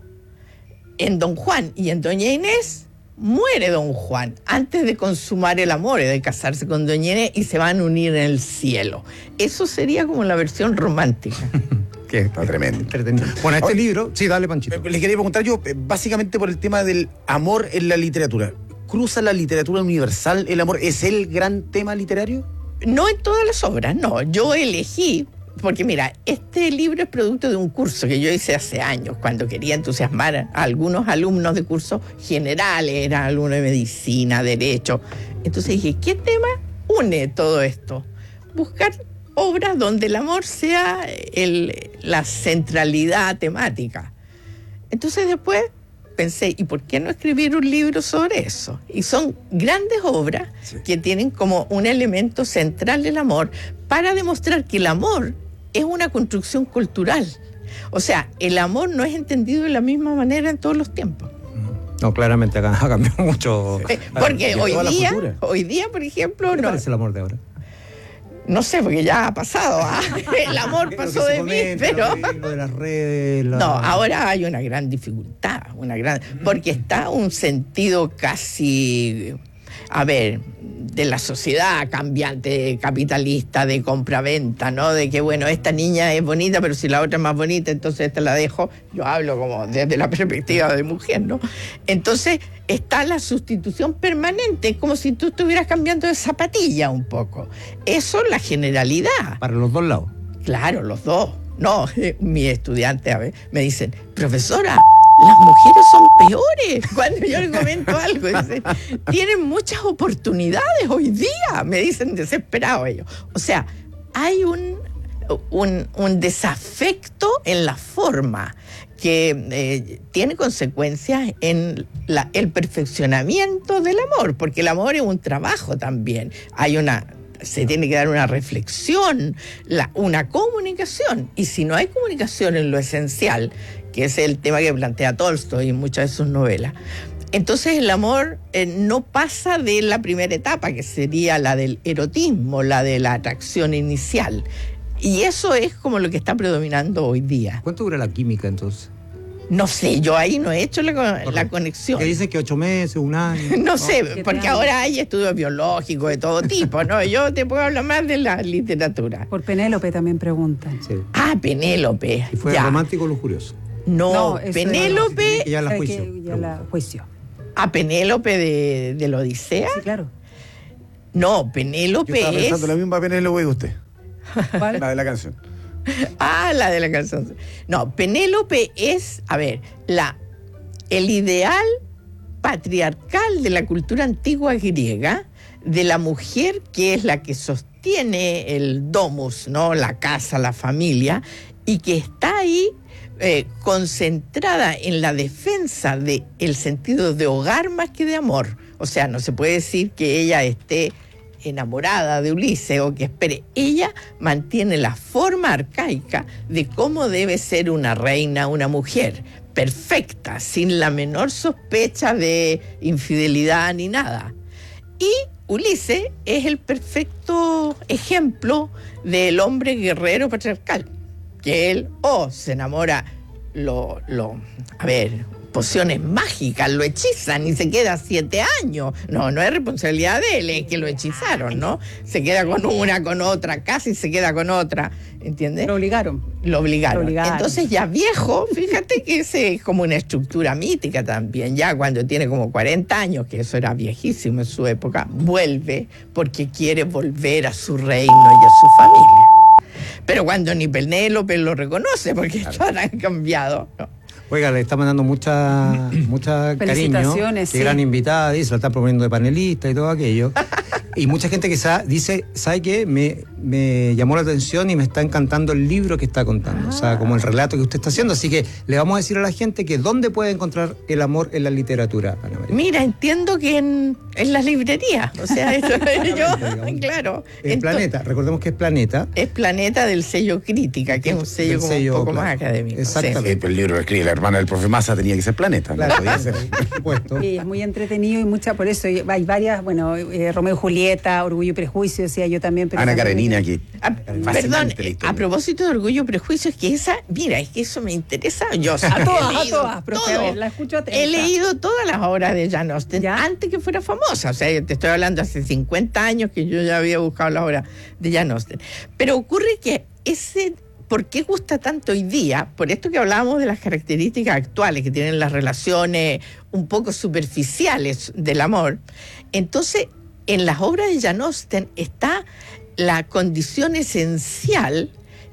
en Don Juan y en Doña Inés muere Don Juan antes de consumar el amor, de casarse con Doña Inés, y se van a unir en el cielo. Eso sería como la versión romántica. Que está tremendo. Entretenido. Bueno, este Ahora- libro, sí, dale, Panchito. Le quería preguntar yo, eh, básicamente por el tema del amor en la literatura. ¿Cruza la literatura universal el amor? ¿Es el gran tema literario? No en todas las obras, no. Yo elegí, porque mira, este libro es producto de un curso que yo hice hace años, cuando quería entusiasmar a algunos alumnos de cursos generales, eran alumnos de medicina, derecho. Entonces dije, ¿qué tema une todo esto? Buscar obras donde el amor sea el, la centralidad temática. Entonces después pensé, ¿y por qué no escribir un libro sobre eso? Y son grandes obras sí. que tienen como un elemento central el amor, para demostrar que el amor es una construcción cultural. O sea, el amor no es entendido de la misma manera en todos los tiempos. No, claramente ha cambiado mucho. Eh, porque hoy día, hoy día, por ejemplo... ¿Qué te no, parece el amor de ahora? No sé, porque ya ha pasado. ¿eh? El amor pasó de mí, pero... Lo de las redes... La... No, ahora hay una gran dificultad, una gran... porque está un sentido casi... A ver, de la sociedad cambiante, capitalista, de compra-venta, ¿no? De que, bueno, esta niña es bonita, pero si la otra es más bonita, entonces esta la dejo. Yo hablo como desde la perspectiva de mujer, ¿no? Entonces está la sustitución permanente, es como si tú estuvieras cambiando de zapatilla un poco. Eso es la generalidad. Para los dos lados. Claro, los dos. No, mis estudiantes a ver, me dicen, profesora, las mujeres son peores. Cuando yo les comento algo, dicen, tienen muchas oportunidades hoy día, me dicen desesperados ellos. O sea, hay un, un, un desafecto en la forma que eh, tiene consecuencias en la, el perfeccionamiento del amor, porque el amor es un trabajo también. Hay una... se tiene que dar una reflexión, la, una comunicación. Y si no hay comunicación en lo esencial, que es el tema que plantea Tolstoy en muchas de sus novelas, entonces el amor eh, no pasa de la primera etapa, que sería la del erotismo, la de la atracción inicial. Y eso es como lo que está predominando hoy día. ¿Cuánto dura la química entonces? No sé, yo ahí no he hecho la, la conexión. Que dicen que ocho meses, un año. No sé, porque ahora hay estudios biológicos de todo tipo, ¿no? Yo te puedo hablar más de la literatura. Por Penélope también preguntan. Sí. Ah, Penélope. ¿Y fue ya. romántico o lujurioso? No, No, Penélope... Que ya la juicio. Que ya la juicio. ¿A Penélope de, de la Odisea? Sí, claro. No, Penélope Yo estaba es... pensando la misma Penélope que usted. ¿Cuál? La de la canción. Ah, la de la canción. No, Penélope es, a ver, la, el ideal patriarcal de la cultura antigua griega, de la mujer que es la que sostiene el domus, ¿no? La casa, la familia, y que está ahí eh, concentrada en la defensa del sentido de hogar más que de amor. O sea, no se puede decir que ella esté enamorada de Ulises o que espere. Ella mantiene la forma arcaica de cómo debe ser una reina, una mujer, perfecta, sin la menor sospecha de infidelidad ni nada. Y Ulises es el perfecto ejemplo del hombre guerrero patriarcal, que él o oh, se enamora, lo, lo, a ver, pociones mágicas, lo hechizan y se queda siete años. No, no es responsabilidad de él, es que lo hechizaron, ¿no? Se queda con una, con otra, casi se queda con otra, ¿entiendes? Lo obligaron. Lo obligaron. Lo obligaron. Entonces ya viejo, fíjate que ese es como una estructura mítica también, ya cuando tiene como cuarenta años, que eso era viejísimo en su época, vuelve porque quiere volver a su reino y a su familia. Pero cuando ni Penélope lo reconoce, porque claro, todas han cambiado, ¿no? Oiga, le está mandando mucha, mucha cariño. Felicitaciones, Qué sí. gran invitada, dice, la está proponiendo de panelista y todo aquello. Y mucha gente que sa- dice, ¿sabe qué? Me, me llamó la atención y me está encantando el libro que está contando. Ah. O sea, como el relato que usted está haciendo. Así que le vamos a decir a la gente que ¿dónde puede encontrar el amor en la literatura, Ana María? Mira, entiendo que en, en las librerías. O sea, eso yo, claro. Es Planeta, recordemos que es Planeta. Es Planeta del sello Crítica, que es un sello, como sello un poco claro, más académico. Exactamente. Sí. El libro que escribe la hermana del profe Massa tenía que ser Planeta. Claro, no podía ser. Por supuesto. Sí, es muy entretenido y mucha, por eso hay varias, bueno, eh, Romeo y Julieta, Orgullo y Prejuicio, decía yo también. Pero Ana Karenina aquí. A, perdón, a propósito de Orgullo y Prejuicio, es que esa, mira, es que eso me interesa. Yo a todas, a todas, profe, a ver, la escucho atenta. He leído todas las obras de Jane Austen ¿Ya? antes que fuera famosa. O sea, te estoy hablando hace cincuenta años que yo ya había buscado las obras de Jane Austen. Pero ocurre que ese... ¿Por qué gusta tanto hoy día? Por esto que hablábamos de las características actuales que tienen las relaciones un poco superficiales del amor. Entonces, en las obras de Jane Austen está la condición esencial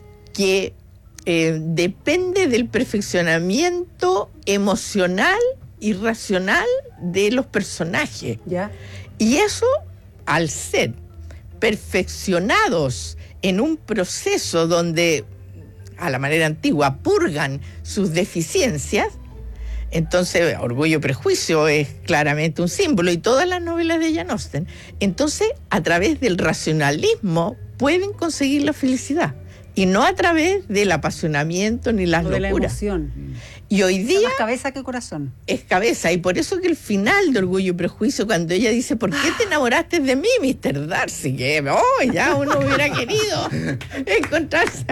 que eh, depende del perfeccionamiento emocional y racional de los personajes. ¿Ya? Y eso, al ser perfeccionados en un proceso donde, a la manera antigua, purgan sus deficiencias. Entonces, Orgullo y Prejuicio es claramente un símbolo, y todas las novelas de Jane Austen. Entonces, a través del racionalismo pueden conseguir la felicidad, y no a través del apasionamiento ni las o de locuras. la emoción. Y hoy día... Es más cabeza que corazón. Es cabeza, y por eso que el final de Orgullo y Prejuicio, cuando ella dice, ¿por qué te enamoraste de mí, mister Darcy? Que oh, ya uno hubiera querido encontrarse.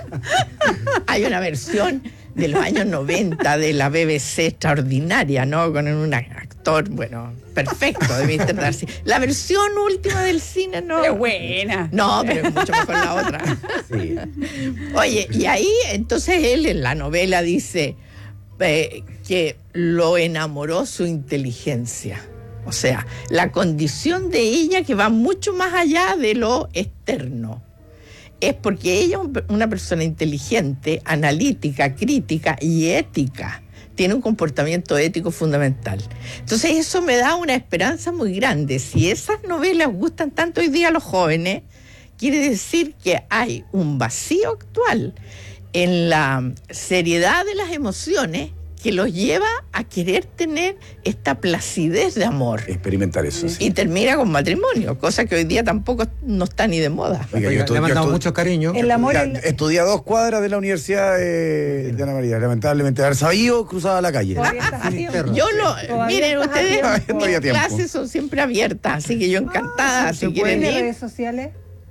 Hay una versión de los años noventa de la B B C extraordinaria, ¿no? Con un actor, bueno, perfecto de mister Darcy. La versión última del cine no... Es buena. No, pero es mucho mejor la otra. Sí. Oye, y ahí entonces él en la novela dice... Eh, que lo enamoró su inteligencia, o sea, la condición de ella que va mucho más allá de lo externo, es porque ella es una persona inteligente, analítica, crítica y ética, tiene un comportamiento ético fundamental. Entonces eso me da una esperanza muy grande. Si esas novelas gustan tanto hoy día a los jóvenes, quiere decir que hay un vacío actual en la seriedad de las emociones que los lleva a querer tener esta placidez de amor. Experimentar eso. Sí. Y termina con matrimonio, cosa que hoy día tampoco no está ni de moda. Oiga, Oiga, le he mandado mucho cariño. El amor ya, el... Estudié a dos cuadras de la Universidad eh, de Ana María. Lamentablemente, haber sabido, cruzaba la calle. Yo lo... Miren, ustedes, mis clases son siempre abiertas, así que yo encantada. Ah, si quieren ir. ¿Redes sociales?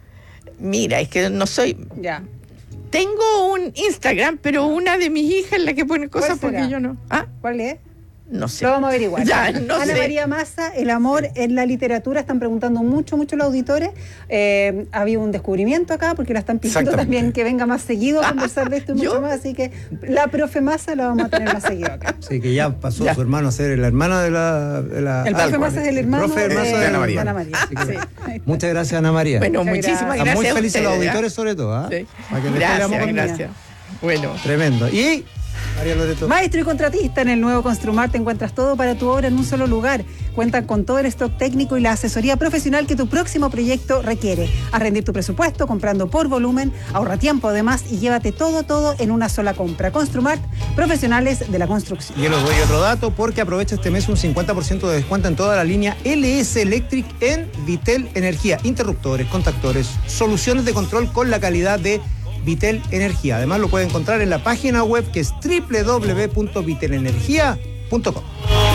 Mira, es que no soy... Ya. Tengo un Instagram, pero una de mis hijas es la que pone cosas porque yo no. ¿Ah? ¿Cuál es? No sé. Lo vamos a averiguar. Ya, no Ana sé. María Maza, el amor en la literatura, están preguntando mucho, mucho los auditores. Eh, ha habido un descubrimiento acá porque la están pidiendo también que venga más seguido a conversar de esto y mucho más. Así que la profe Maza la vamos a tener más seguido acá. Sí, que ya pasó ya. su hermano a ser la hermana de la... De la el profe Maza es el hermano profe de, de, de Ana María. Ana María. Así que, sí. Muchas gracias, Ana María. Bueno, muchísimas gracias. Muy a felices ustedes, los auditores, ¿eh? Sobre todo. ¿eh? Sí. Gracias, gracias. Bueno. Tremendo. Y... María Loreto. Maestro y contratista, en el nuevo Construmart te encuentras todo para tu obra en un solo lugar. Cuentan con todo el stock técnico y la asesoría profesional que tu próximo proyecto requiere. A rendir tu presupuesto comprando por volumen, ahorra tiempo además y llévate todo, todo en una sola compra. Construmart, profesionales de la construcción. Y yo les doy otro dato porque aprovecha este mes un cincuenta por ciento de descuento en toda la línea L S Electric en Vitel Energía. Interruptores, contactores, soluciones de control con la calidad de Vitel Energía. Además lo puede encontrar en la página web que es doble u doble u doble u punto vitel energía punto com.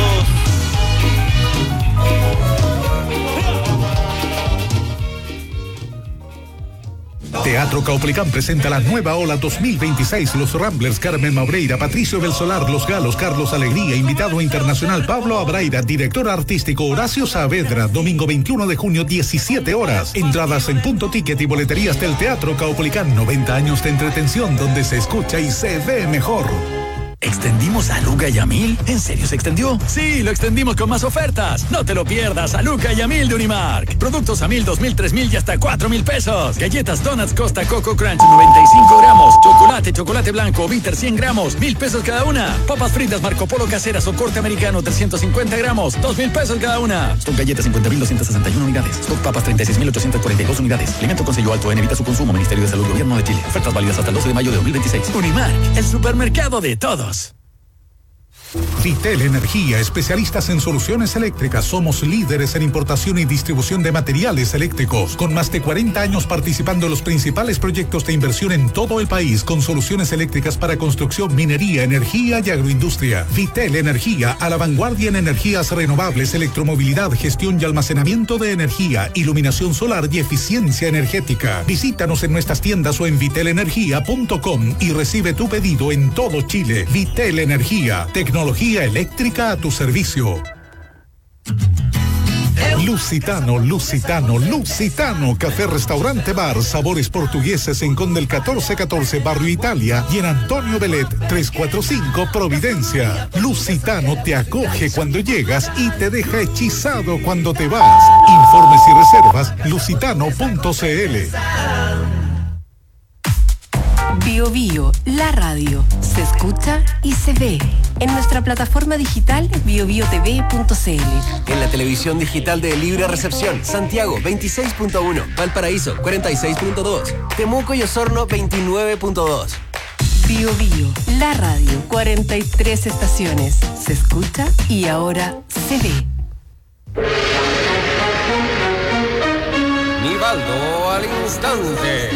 Teatro Caupolicán presenta la nueva ola dos mil veintiséis. Los Ramblers, Carmen Maureira, Patricio Belsolar, Los Galos, Carlos Alegría, invitado internacional Pablo Abraira, director artístico Horacio Saavedra, domingo veintiuno de junio, diecisiete horas. Entradas en Punto Ticket y boleterías del Teatro Caupolicán. noventa años de entretención donde se escucha y se ve mejor. ¿Extendimos a Luca y a Mil? ¿En serio se extendió? Sí, lo extendimos con más ofertas. No te lo pierdas, a Luca y a Mil de Unimark. Productos a mil, dos mil, tres mil y hasta cuatro mil pesos. Galletas Donuts Costa Coco Crunch, noventa y cinco gramos. Chocolate, chocolate blanco, bitter, cien gramos, mil pesos cada una. Papas fritas Marco Polo caseras o corte americano, trescientos cincuenta gramos, dos mil pesos cada una. Stock galletas, cincuenta mil doscientos sesenta y una unidades. Stock papas, treinta y seis mil ochocientos cuarenta y dos unidades. Alimento con sello alto en evita su consumo. Ministerio de Salud, Gobierno de Chile. Ofertas válidas hasta el doce de mayo de dos mil veintiséis. Unimark, el supermercado de todos. Vitel Energía, especialistas en soluciones eléctricas. Somos líderes en importación y distribución de materiales eléctricos, con más de cuarenta años participando en los principales proyectos de inversión en todo el país, con soluciones eléctricas para construcción, minería, energía y agroindustria. Vitel Energía, a la vanguardia en energías renovables, electromovilidad, gestión y almacenamiento de energía, iluminación solar y eficiencia energética. Visítanos en nuestras tiendas o en vitel energía punto com y recibe tu pedido en todo Chile. Vitel Energía, tecnología eléctrica a tu servicio. Lusitano, Lusitano, Lusitano, café, restaurante, bar, sabores portugueses en Conde el catorce catorce, Barrio Italia, y en Antonio Belet, trescientos cuarenta y cinco, Providencia. Lusitano te acoge cuando llegas y te deja hechizado cuando te vas. Informes y reservas, lusitano punto c l. Bio Bio, la radio. Se escucha y se ve. En nuestra plataforma digital bio bio t v punto c l. En la televisión digital de Libre Recepción, Santiago veintiséis punto uno, Valparaíso cuarenta y seis punto dos, Temuco y Osorno veintinueve punto dos. Bio Bio, la radio. cuarenta y tres estaciones. Se escucha y ahora se ve. Nivaldo al instante.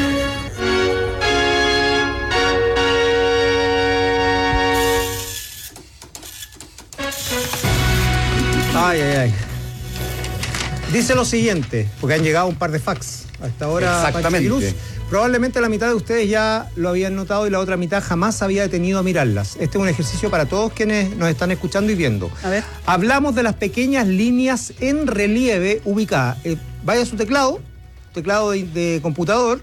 Ay, ay, ay. Dice lo siguiente, porque han llegado un par de fax a esta hora. Exactamente. Pancho y Luz. Probablemente la mitad de ustedes ya lo habían notado y la otra mitad jamás había detenido a mirarlas. Este es un ejercicio para todos quienes nos están escuchando y viendo. A ver. Hablamos de las pequeñas líneas en relieve ubicadas. Eh, vaya a su teclado, teclado de, de computador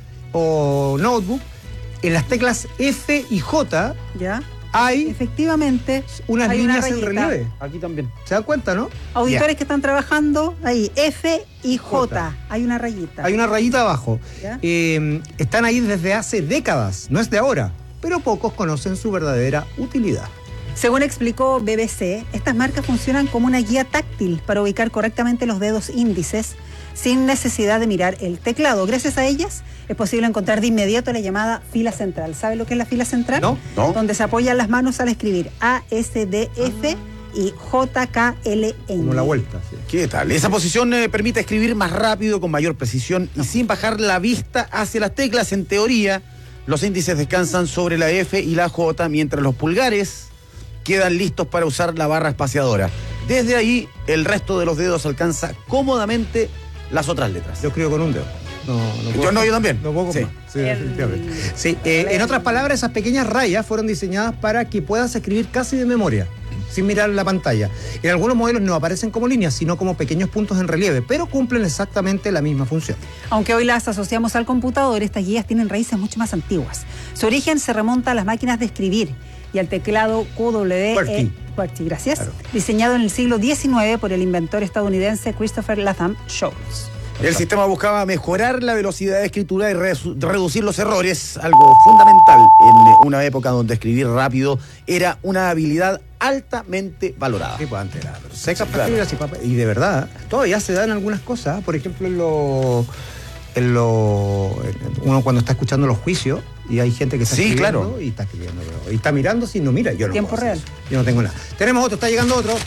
o notebook. En las teclas F y J ya hay efectivamente unas hay líneas una en rayita. relieve. Aquí también. ¿Se dan cuenta, no? Auditores Ya. que están trabajando ahí, F y J. J. Hay una rayita. Hay una rayita abajo. ¿Ya? Eh, están ahí desde hace décadas, no es de ahora, pero pocos conocen su verdadera utilidad. Según explicó B B C, estas marcas funcionan como una guía táctil para ubicar correctamente los dedos índices sin necesidad de mirar el teclado. Gracias a ellas es posible encontrar de inmediato la llamada fila central. ¿Sabe lo que es la fila central? No, no. Donde se apoyan las manos al escribir A, S, D, F y J, K, L, N. Como la vuelta. Sí. ¿Qué tal? Esa posición eh, permite escribir más rápido, con mayor precisión y sin bajar la vista hacia las teclas. En teoría, los índices descansan sobre la F y la J, mientras los pulgares quedan listos para usar la barra espaciadora. Desde ahí, el resto de los dedos alcanza cómodamente las otras letras. Yo escribo con un dedo. No, no puedo, yo no, yo también. No puedo con Sí. más. Sí, definitivamente. Sí, eh, en otras palabras, esas pequeñas rayas fueron diseñadas para que puedas escribir casi de memoria, sin mirar la pantalla. En algunos modelos no aparecen como líneas, sino como pequeños puntos en relieve, pero cumplen exactamente la misma función. Aunque hoy las asociamos al computador, estas guías tienen raíces mucho más antiguas. Su origen se remonta a las máquinas de escribir y al teclado Q W E. QWERTY. QWERTY, gracias. Claro. Diseñado en el siglo diecinueve por el inventor estadounidense Christopher Latham Scholes. El sistema buscaba mejorar la velocidad de escritura y resu- reducir los errores, algo fundamental en una época donde escribir rápido era una habilidad altamente valorada. Sí, pues antes era pero seca para Claro. escribir así, papá. Y de verdad, todavía se dan algunas cosas. Por ejemplo, en lo, en lo, en- uno cuando está escuchando los juicios y hay gente que está Sí, escribiendo claro. y está escribiendo. pero- Y está mirando si no mira. Yo no Tiempo puedo hacer real. eso. Yo no tengo nada. Tenemos otro, está llegando otro.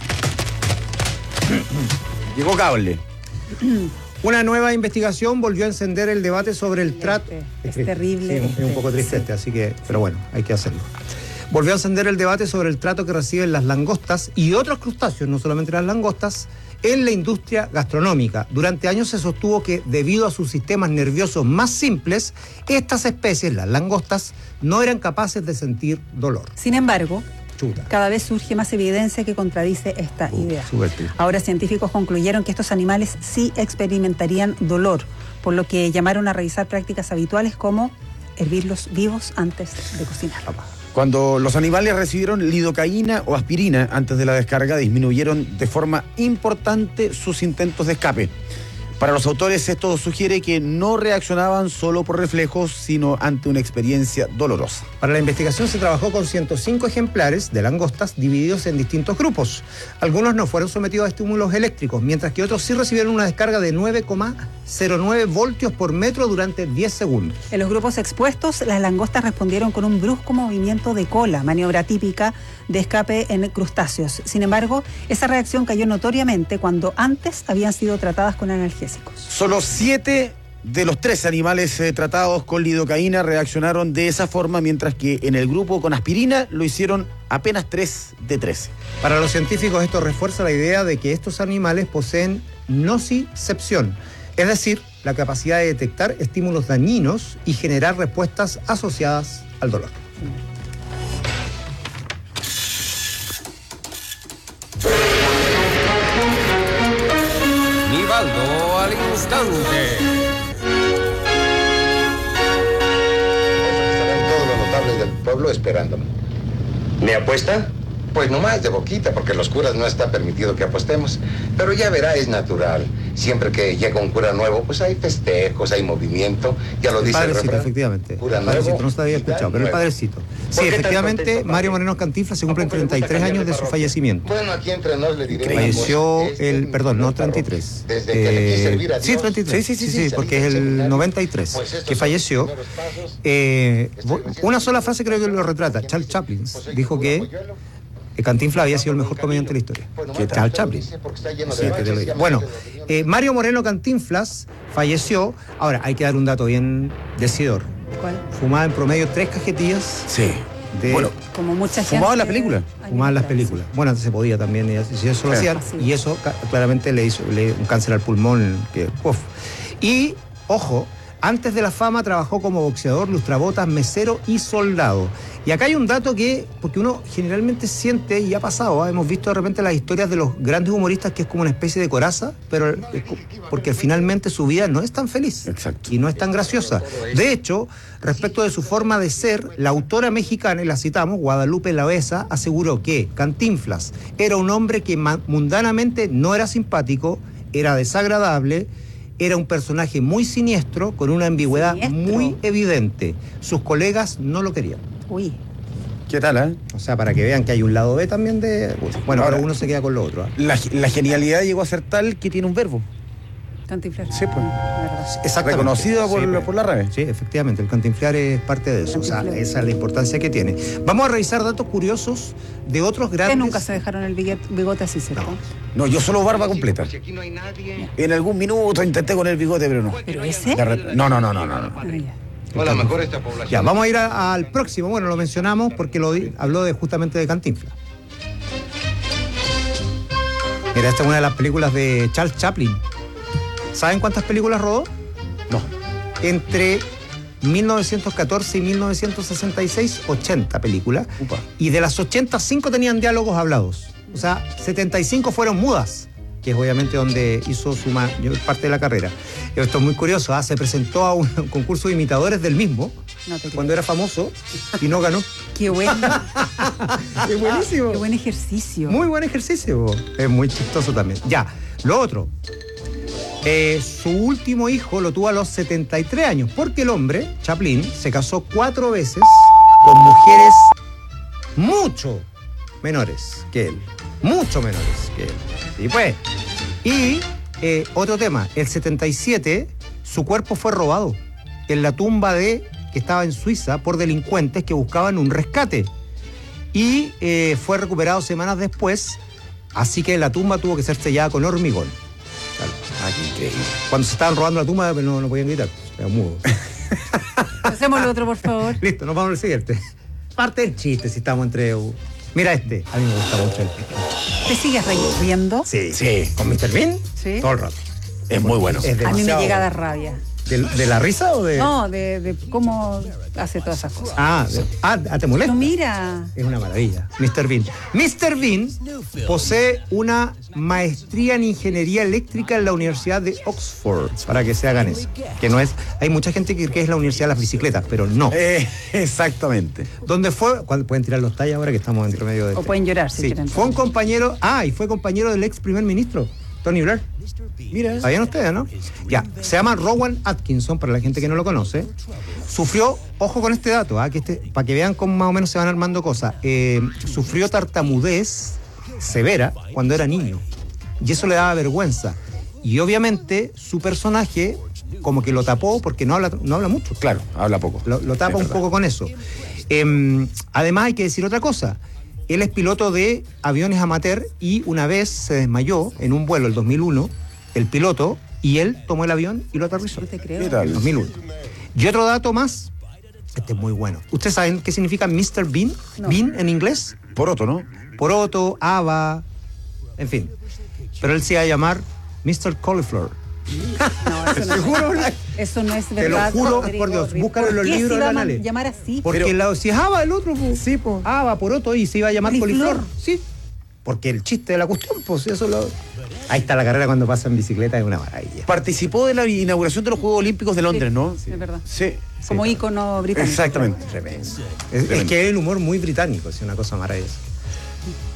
Llegó cable. Una nueva investigación volvió a encender el debate sobre el trato. Es terrible. Sí, es un poco triste este, así que, pero bueno, hay que hacerlo. Volvió a encender el debate sobre el trato que reciben las langostas y otros crustáceos, no solamente las langostas, en la industria gastronómica. Durante años se sostuvo que, debido a sus sistemas nerviosos más simples, estas especies, las langostas, no eran capaces de sentir dolor. Sin embargo, Chuta. cada vez surge más evidencia que contradice esta Uh, idea. súper triste. Ahora científicos concluyeron que estos animales sí experimentarían dolor, por lo que llamaron a revisar prácticas habituales como hervirlos vivos antes de cocinar. Cuando los animales recibieron lidocaína o aspirina antes de la descarga, disminuyeron de forma importante sus intentos de escape. Para los autores, esto sugiere que no reaccionaban solo por reflejos, sino ante una experiencia dolorosa. Para la investigación se trabajó con ciento cinco ejemplares de langostas divididos en distintos grupos. Algunos no fueron sometidos a estímulos eléctricos, mientras que otros sí recibieron una descarga de nueve coma cero nueve voltios por metro durante diez segundos. En los grupos expuestos, las langostas respondieron con un brusco movimiento de cola, maniobra típica de escape en crustáceos. Sin embargo, esa reacción cayó notoriamente cuando antes habían sido tratadas con analgésicos. Solo siete de los tres animales eh, tratados con lidocaína reaccionaron de esa forma, mientras que en el grupo con aspirina lo hicieron apenas tres de trece. Para los científicos esto refuerza la idea de que estos animales poseen nocicepción, es decir, la capacidad de detectar estímulos dañinos y generar respuestas asociadas al dolor. Nivaldo al instante. Estarán todos los notables del pueblo esperándome. ¿Me apuesta? Pues nomás de boquita, porque los curas no está permitido que apostemos. Pero ya verá, es natural. Siempre que llega un cura nuevo, pues hay festejos, hay movimiento. Ya lo el dice el padrecito, refrán. efectivamente. Cura El padrecito, nuevo, no se había escuchado, pero el nuevo. padrecito. ¿Por Sí, qué tan efectivamente, contento, padre? Mario Moreno Cantinflas se cumplen treinta y tres años de su fallecimiento. Bueno, aquí entre nos le diré una Falleció cosa. Este el, es mi perdón, no primer treinta y tres. párroco. Desde que le quise servir a Sí, Dios. treinta y tres. Sí, Sí, sí, sí, sí, sí, sí, porque es salí del el seminario. noventa y tres Pues estos que son falleció. los primeros pasos. Eh, una sola frase creo que lo retrata. Charles Chaplin dijo que eh, Cantinflas había sido el mejor comediante de la historia. Que Charles Chaplin. Sí, que te lo digo. Bueno, eh, Mario Moreno Cantinflas falleció. Ahora, hay que dar un dato bien decidor. ¿Cuál? Fumaba en promedio tres cajetillas. Sí. De, Bueno, Como mucha gente. ¿fumaba en la película? Fumaba en las películas. Bueno, antes se podía también, y así- y eso lo Claro. hacían. Y eso ca- claramente le hizo le- un cáncer al pulmón. Que, uf. Y, ojo, antes de la fama trabajó como boxeador, lustrabotas, mesero y soldado. Y acá hay un dato que, porque uno generalmente siente, y ha pasado, ¿eh? Hemos visto de repente las historias de los grandes humoristas que es como una especie de coraza, pero es co- porque finalmente su vida no es tan feliz. Exacto. Y no es tan graciosa. De hecho, respecto de su forma de ser, la autora mexicana, y la citamos, Guadalupe Loaesa, aseguró que Cantinflas era un hombre que ma- mundanamente no era simpático, era desagradable, era un personaje muy siniestro, con una ambigüedad Siniestro. muy evidente. Sus colegas no lo querían. Uy. ¿Qué tal, eh? O sea, para que vean que hay un lado B también de... Bueno, Ahora, pero uno se queda con lo otro. ¿eh? La, la genialidad llegó a ser tal que tiene un verbo. Cantinflas. Sí, pues. ¿Verdad? Exactamente. Reconocido por, Sí, la- pues. por la R A E. Sí, efectivamente, el cantinflar es parte de eso. O sea, esa es la importancia que tiene. Vamos a revisar datos curiosos de otros Ustedes grandes... nunca se dejaron el bigote, bigote así, ¿cierto? No, yo solo barba completa. En algún minuto intenté con el bigote, pero no. ¿Pero ese? De re- No, no, no, no, no. no. Ah, ya. Hola, mejor esta población. Ya, vamos a ir a- al próximo. Bueno, lo mencionamos porque lo di- habló de, justamente de Cantinflas. Mira, esta es una de las películas de Charles Chaplin. ¿Saben cuántas películas rodó? No. Entre mil novecientos catorce y mil novecientos sesenta y seis, ochenta películas. Upa. Y de las ochenta, cinco tenían diálogos hablados. O sea, setenta y cinco fueron mudas, que es obviamente donde hizo su mayor parte de la carrera. Esto es muy curioso, ¿ah? Se presentó a un concurso de imitadores del mismo, No te creo. cuando era famoso, y no ganó. Qué bueno. Es buenísimo. Qué buen ejercicio. Muy buen ejercicio. Es muy chistoso también. Ya, lo otro. Eh, su último hijo lo tuvo a los setenta y tres años, porque el hombre, Chaplin, se casó cuatro veces con mujeres mucho menores que él. Mucho menores que él. Y pues. Y eh, otro tema, el setenta y siete, su cuerpo fue robado en la tumba de que estaba en Suiza por delincuentes que buscaban un rescate. Y eh, fue recuperado semanas después, así que la tumba tuvo que ser sellada con hormigón. Claro. Ah, qué increíble. Cuando se estaban robando la tumba no, no podían gritar, era mudo. Hacemos lo otro, por favor. Listo, nos vamos al siguiente. Parte del chiste si estamos entre... Mira este, a mí me gusta mucho el... ¿Te sigues riendo? Sí, sí. ¿Con mister Bean? Sí. Todo el rato. Es muy bueno. Es A mí me demasiado llega a bueno. dar rabia. ¿De, de la risa o de...? No, de, de cómo hace todas esas cosas. Ah, de- ah, ah, ¿te molesta? No, mira. Es una maravilla. mister Bean. mister Bean posee una maestría en ingeniería eléctrica en la Universidad de Oxford, para que se hagan eso. Que no es. Hay mucha gente que cree que es la Universidad de las Bicicletas, pero no. Eh, exactamente. ¿Dónde fue? ¿Cuándo pueden tirar los tallas ahora que estamos entre medio de. O este? pueden llorar si Sí. quieren. Fue un compañero. Ah, y fue compañero del ex primer ministro, Tony Blair. Mira. ¿Sabían ustedes, no? Ya, se llama Rowan Atkinson, para la gente que no lo conoce. Sufrió, ojo con este dato, ¿ah? que este, para que vean cómo más o menos se van armando cosas. Eh, sufrió tartamudez severa cuando era niño. Y eso le daba vergüenza. Y obviamente su personaje como que lo tapó porque no habla, no habla mucho. Claro, habla poco. Lo, lo tapa Es un verdad. poco con eso. Eh, además hay que decir otra cosa. Él es piloto de aviones amateur y una vez se desmayó en un vuelo el dos mil uno, el piloto, y él tomó el avión y lo aterrizó. No te creo. ¿Qué tal? En dos mil uno. Y otro dato más, este es muy bueno. ¿Ustedes saben qué significa mister Bean? No. Bean en inglés. Poroto, ¿no? Poroto, haba, en fin. Pero él se iba a llamar mister Cauliflower. No, eso no, Te juro, la- eso no es Te lo verdad. juro, Rodrigo. por Dios, búscalo en los ¿Por qué libros se de iba a Anales. llamar así? Porque Pero- la, si es haba el otro, pues. Sí, pues. Haba, poroto, y se iba a llamar Coliflor. coliflor. Sí. Porque el chiste de la cuestión, pues eso lo. Ahí está la carrera cuando pasa en bicicleta, es una maravilla. Participó de la inauguración de los Juegos Olímpicos de Londres, ¿no? Es verdad. Sí. Como ícono británico. Exactamente. Tremendo. Es, es que es el humor muy británico, es una cosa maravillosa.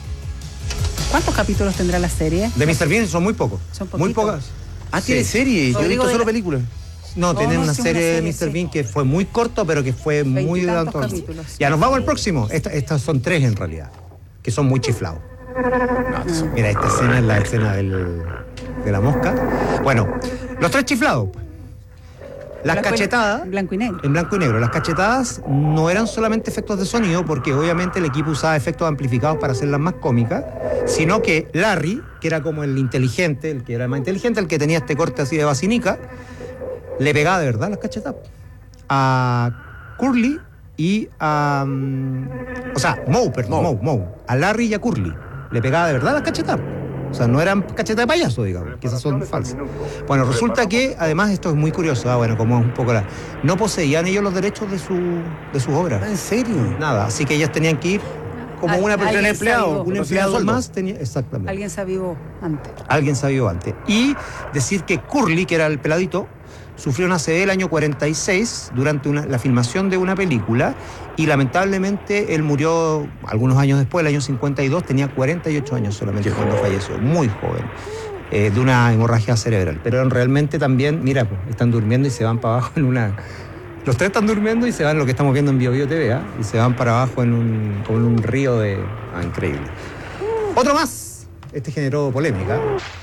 ¿Cuántos capítulos tendrá la serie? De míster Bean son muy pocos. Son muy poquitos. pocas. Ah, tiene Sí. serie. Yo he Rodrigo visto de solo la- películas. No, No, tienen no, una sí, serie una de serie, míster sí. Bean que fue muy corto, pero que fue muy Veintitantos alto. capítulos. Ya, nos vamos al próximo. Esta- estas son tres en realidad, que son muy chiflados. Mira, esta escena es la escena del, de la mosca. Bueno, los tres chiflados. Las Blanco y- cachetadas, Blanco y negro. en blanco y negro, las cachetadas no eran solamente efectos de sonido, porque obviamente el equipo usaba efectos amplificados para hacerlas más cómicas, sino que Larry, que era como el inteligente, el que era más inteligente, el que tenía este corte así de basinica, le pegaba de verdad las cachetadas a Curly y a... mm, o sea, Moe, perdón, Moe, Moe, a Larry y a Curly. Le pegaba de verdad las cachetadas. O sea, no eran cachetas de payaso, digamos, que esas son falsas. Bueno, resulta que, además, esto es muy curioso, ah, bueno, como un poco la... No poseían ellos los derechos de, su, de sus obras. ¿En serio? Nada, así que ellas tenían que ir como Al- una alguien persona se empleado, avivó. un No empleado tenía sueldo. más tenía... Exactamente. Alguien se avivó antes. Alguien sabía antes. Y decir que Curly, que era el peladito, sufrió una A C V el año cuarenta y seis durante una- la filmación de una película y lamentablemente él murió algunos años después, el año cincuenta y dos, tenía cuarenta y ocho años solamente cuando falleció, muy joven, eh, de una hemorragia cerebral. Pero realmente también, mira, pues, están durmiendo y se van para abajo en una... Los tres están durmiendo y se van, lo que estamos viendo en Bio Bio T V, ¿ah? Y se van para abajo en un, como en un río de... Ah, increíble. Otro más. Este generó polémica.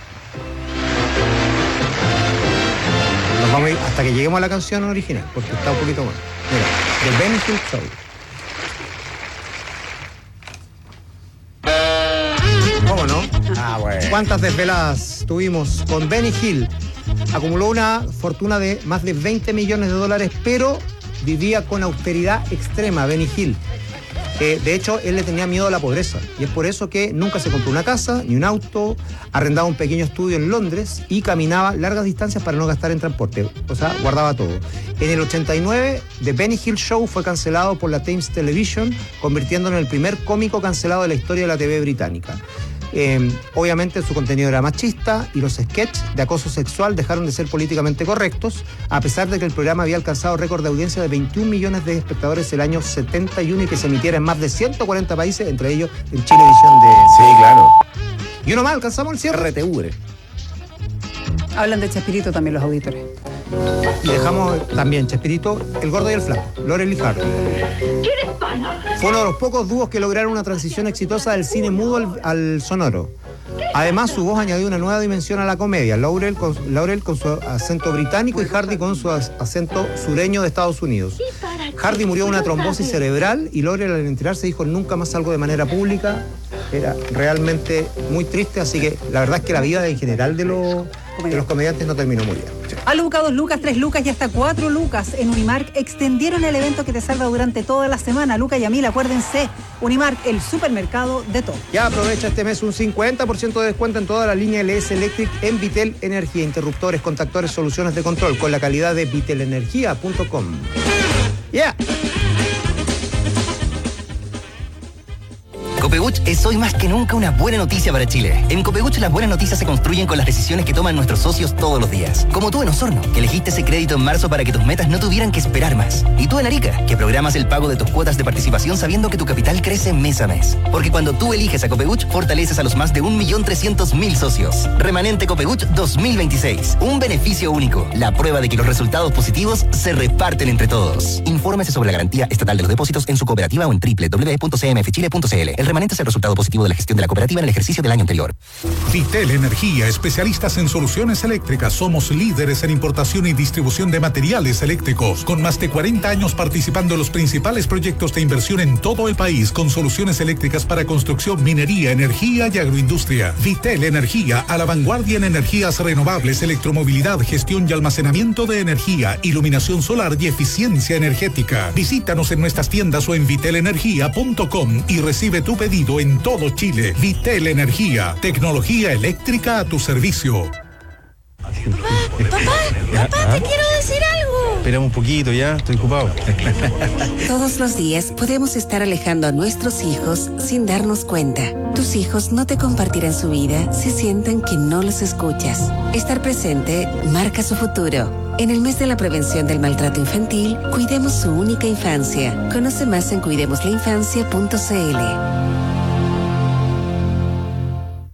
Nos vamos a ir hasta que lleguemos a la canción original, porque está un poquito más. Mira, The Benny Hill Show. ¿Cómo no? Ah, bueno. ¿Cuántas desveladas tuvimos con Benny Hill? Acumuló una fortuna de más de veinte millones de dólares, pero vivía con austeridad extrema, Benny Hill. Eh, de hecho, él le tenía miedo a la pobreza y es por eso que nunca se compró una casa ni un auto, arrendaba un pequeño estudio en Londres y caminaba largas distancias para no gastar en transporte, o sea, guardaba todo. En el ochenta y nueve, The Benny Hill Show fue cancelado por la Thames Television, convirtiéndolo en el primer cómico cancelado de la historia de la T V británica. Eh, obviamente su contenido era machista y los sketches de acoso sexual dejaron de ser políticamente correctos, a pesar de que el programa había alcanzado récord de audiencia de veintiún millones de espectadores el año setenta y uno y que se emitiera en más de ciento cuarenta países, entre ellos en Chilevisión de... Sí, claro. Y uno más, alcanzamos el cierre. R T V. Hablan de Chespirito también los auditores. Y dejamos también Chespirito, el gordo y el flaco, Laurel y Hardy. Fue uno de los pocos dúos que lograron una transición exitosa del cine mudo al, al sonoro. Además, su voz añadió una nueva dimensión a la comedia. Laurel con, Laurel con su acento británico y Hardy con su as- acento sureño de Estados Unidos. Hardy murió de una trombosis cerebral y Laurel al enterarse dijo nunca más salgo de manera pública. Era realmente muy triste, así que la verdad es que la vida en general de los, de los comediantes no terminó muy bien. A Luca, dos lucas, tres lucas y hasta cuatro lucas. En Unimark extendieron el evento que te salva durante toda la semana. Luca y Amil, acuérdense, Unimark, el supermercado de todo. Ya aprovecha este mes un cincuenta por ciento de descuento en toda la línea L S Electric en Vitel Energía, interruptores, contactores, soluciones de control con la calidad de vitelenergia punto com. Ya. Copebuch es hoy más que nunca una buena noticia para Chile. En Copebuch las buenas noticias se construyen con las decisiones que toman nuestros socios todos los días. Como tú en Osorno, que elegiste ese crédito en marzo para que tus metas no tuvieran que esperar más. Y tú en Arica, que programas el pago de tus cuotas de participación sabiendo que tu capital crece mes a mes. Porque cuando tú eliges a Copebuch, fortaleces a los más de un millón trescientos mil socios. Remanente Copebuch dos mil veintiséis. Un beneficio único. La prueba de que los resultados positivos se reparten entre todos. Infórmese sobre la garantía estatal de los depósitos en su cooperativa o en doble u doble u doble u punto c m f chile punto c l. El remanente es el resultado positivo de la gestión de la cooperativa en el ejercicio del año anterior. Vitel Energía, especialistas en soluciones eléctricas. Somos líderes en importación y distribución de materiales eléctricos, con más de cuarenta años participando en los principales proyectos de inversión en todo el país, con soluciones eléctricas para construcción, minería, energía y agroindustria. Vitel Energía, a la vanguardia en energías renovables, electromovilidad, gestión y almacenamiento de energía, iluminación solar y eficiencia energética. Visítanos en nuestras tiendas o en vitel energía punto com y recibe tu pedido en todo Chile. Vitel Energía, tecnología eléctrica a tu servicio. Papá, papá, te quiero decir algo. Esperamos un poquito ya, estoy ocupado. Todos los días podemos estar alejando a nuestros hijos sin darnos cuenta. Tus hijos no te compartirán su vida si sienten que no los escuchas. Estar presente marca su futuro. En el mes de la prevención del maltrato infantil, cuidemos su única infancia. Conoce más en cuidemos la infancia punto c l.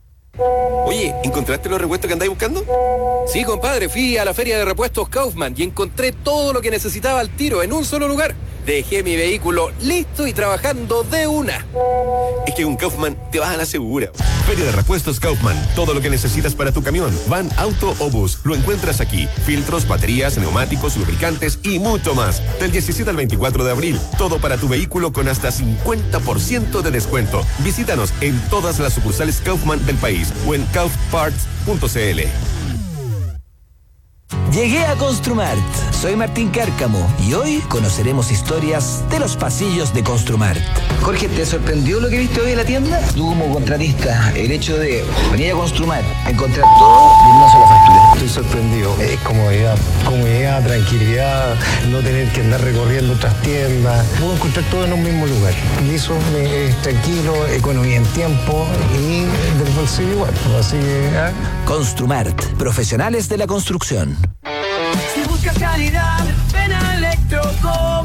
Oye, ¿encontraste los repuestos que andáis buscando? Sí, compadre, fui a la feria de repuestos Kaufman y encontré todo lo que necesitaba al tiro en un solo lugar. Dejé mi vehículo listo y trabajando de una. Es que con Kaufman te vas a la segura. Feria de repuestos Kaufman. Todo lo que necesitas para tu camión, van, auto o bus, lo encuentras aquí. Filtros, baterías, neumáticos, lubricantes y mucho más. Del diecisiete al veinticuatro de abril. Todo para tu vehículo con hasta cincuenta por ciento de descuento. Visítanos en todas las sucursales Kaufman del país o en kauf parts punto c l. Llegué a Construmart. Soy Martín Cárcamo y hoy conoceremos historias de los pasillos de Construmart. Jorge, ¿te sorprendió lo que viste hoy en la tienda? Tú como contratista, el hecho de venir a Construmart, encontrar todo en una sola factura. Estoy sorprendido. Es comodidad, comodidad, tranquilidad, no tener que andar recorriendo otras tiendas. Puedo encontrar todo en un mismo lugar. Y eso es tranquilo, economía en tiempo y del bolsillo igual. Así que... ¿eh? Construmart, profesionales de la construcción. Si buscas calidad, ven a Electrocom.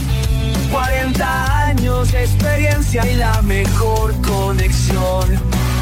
cuarenta años de experiencia y la mejor conexión.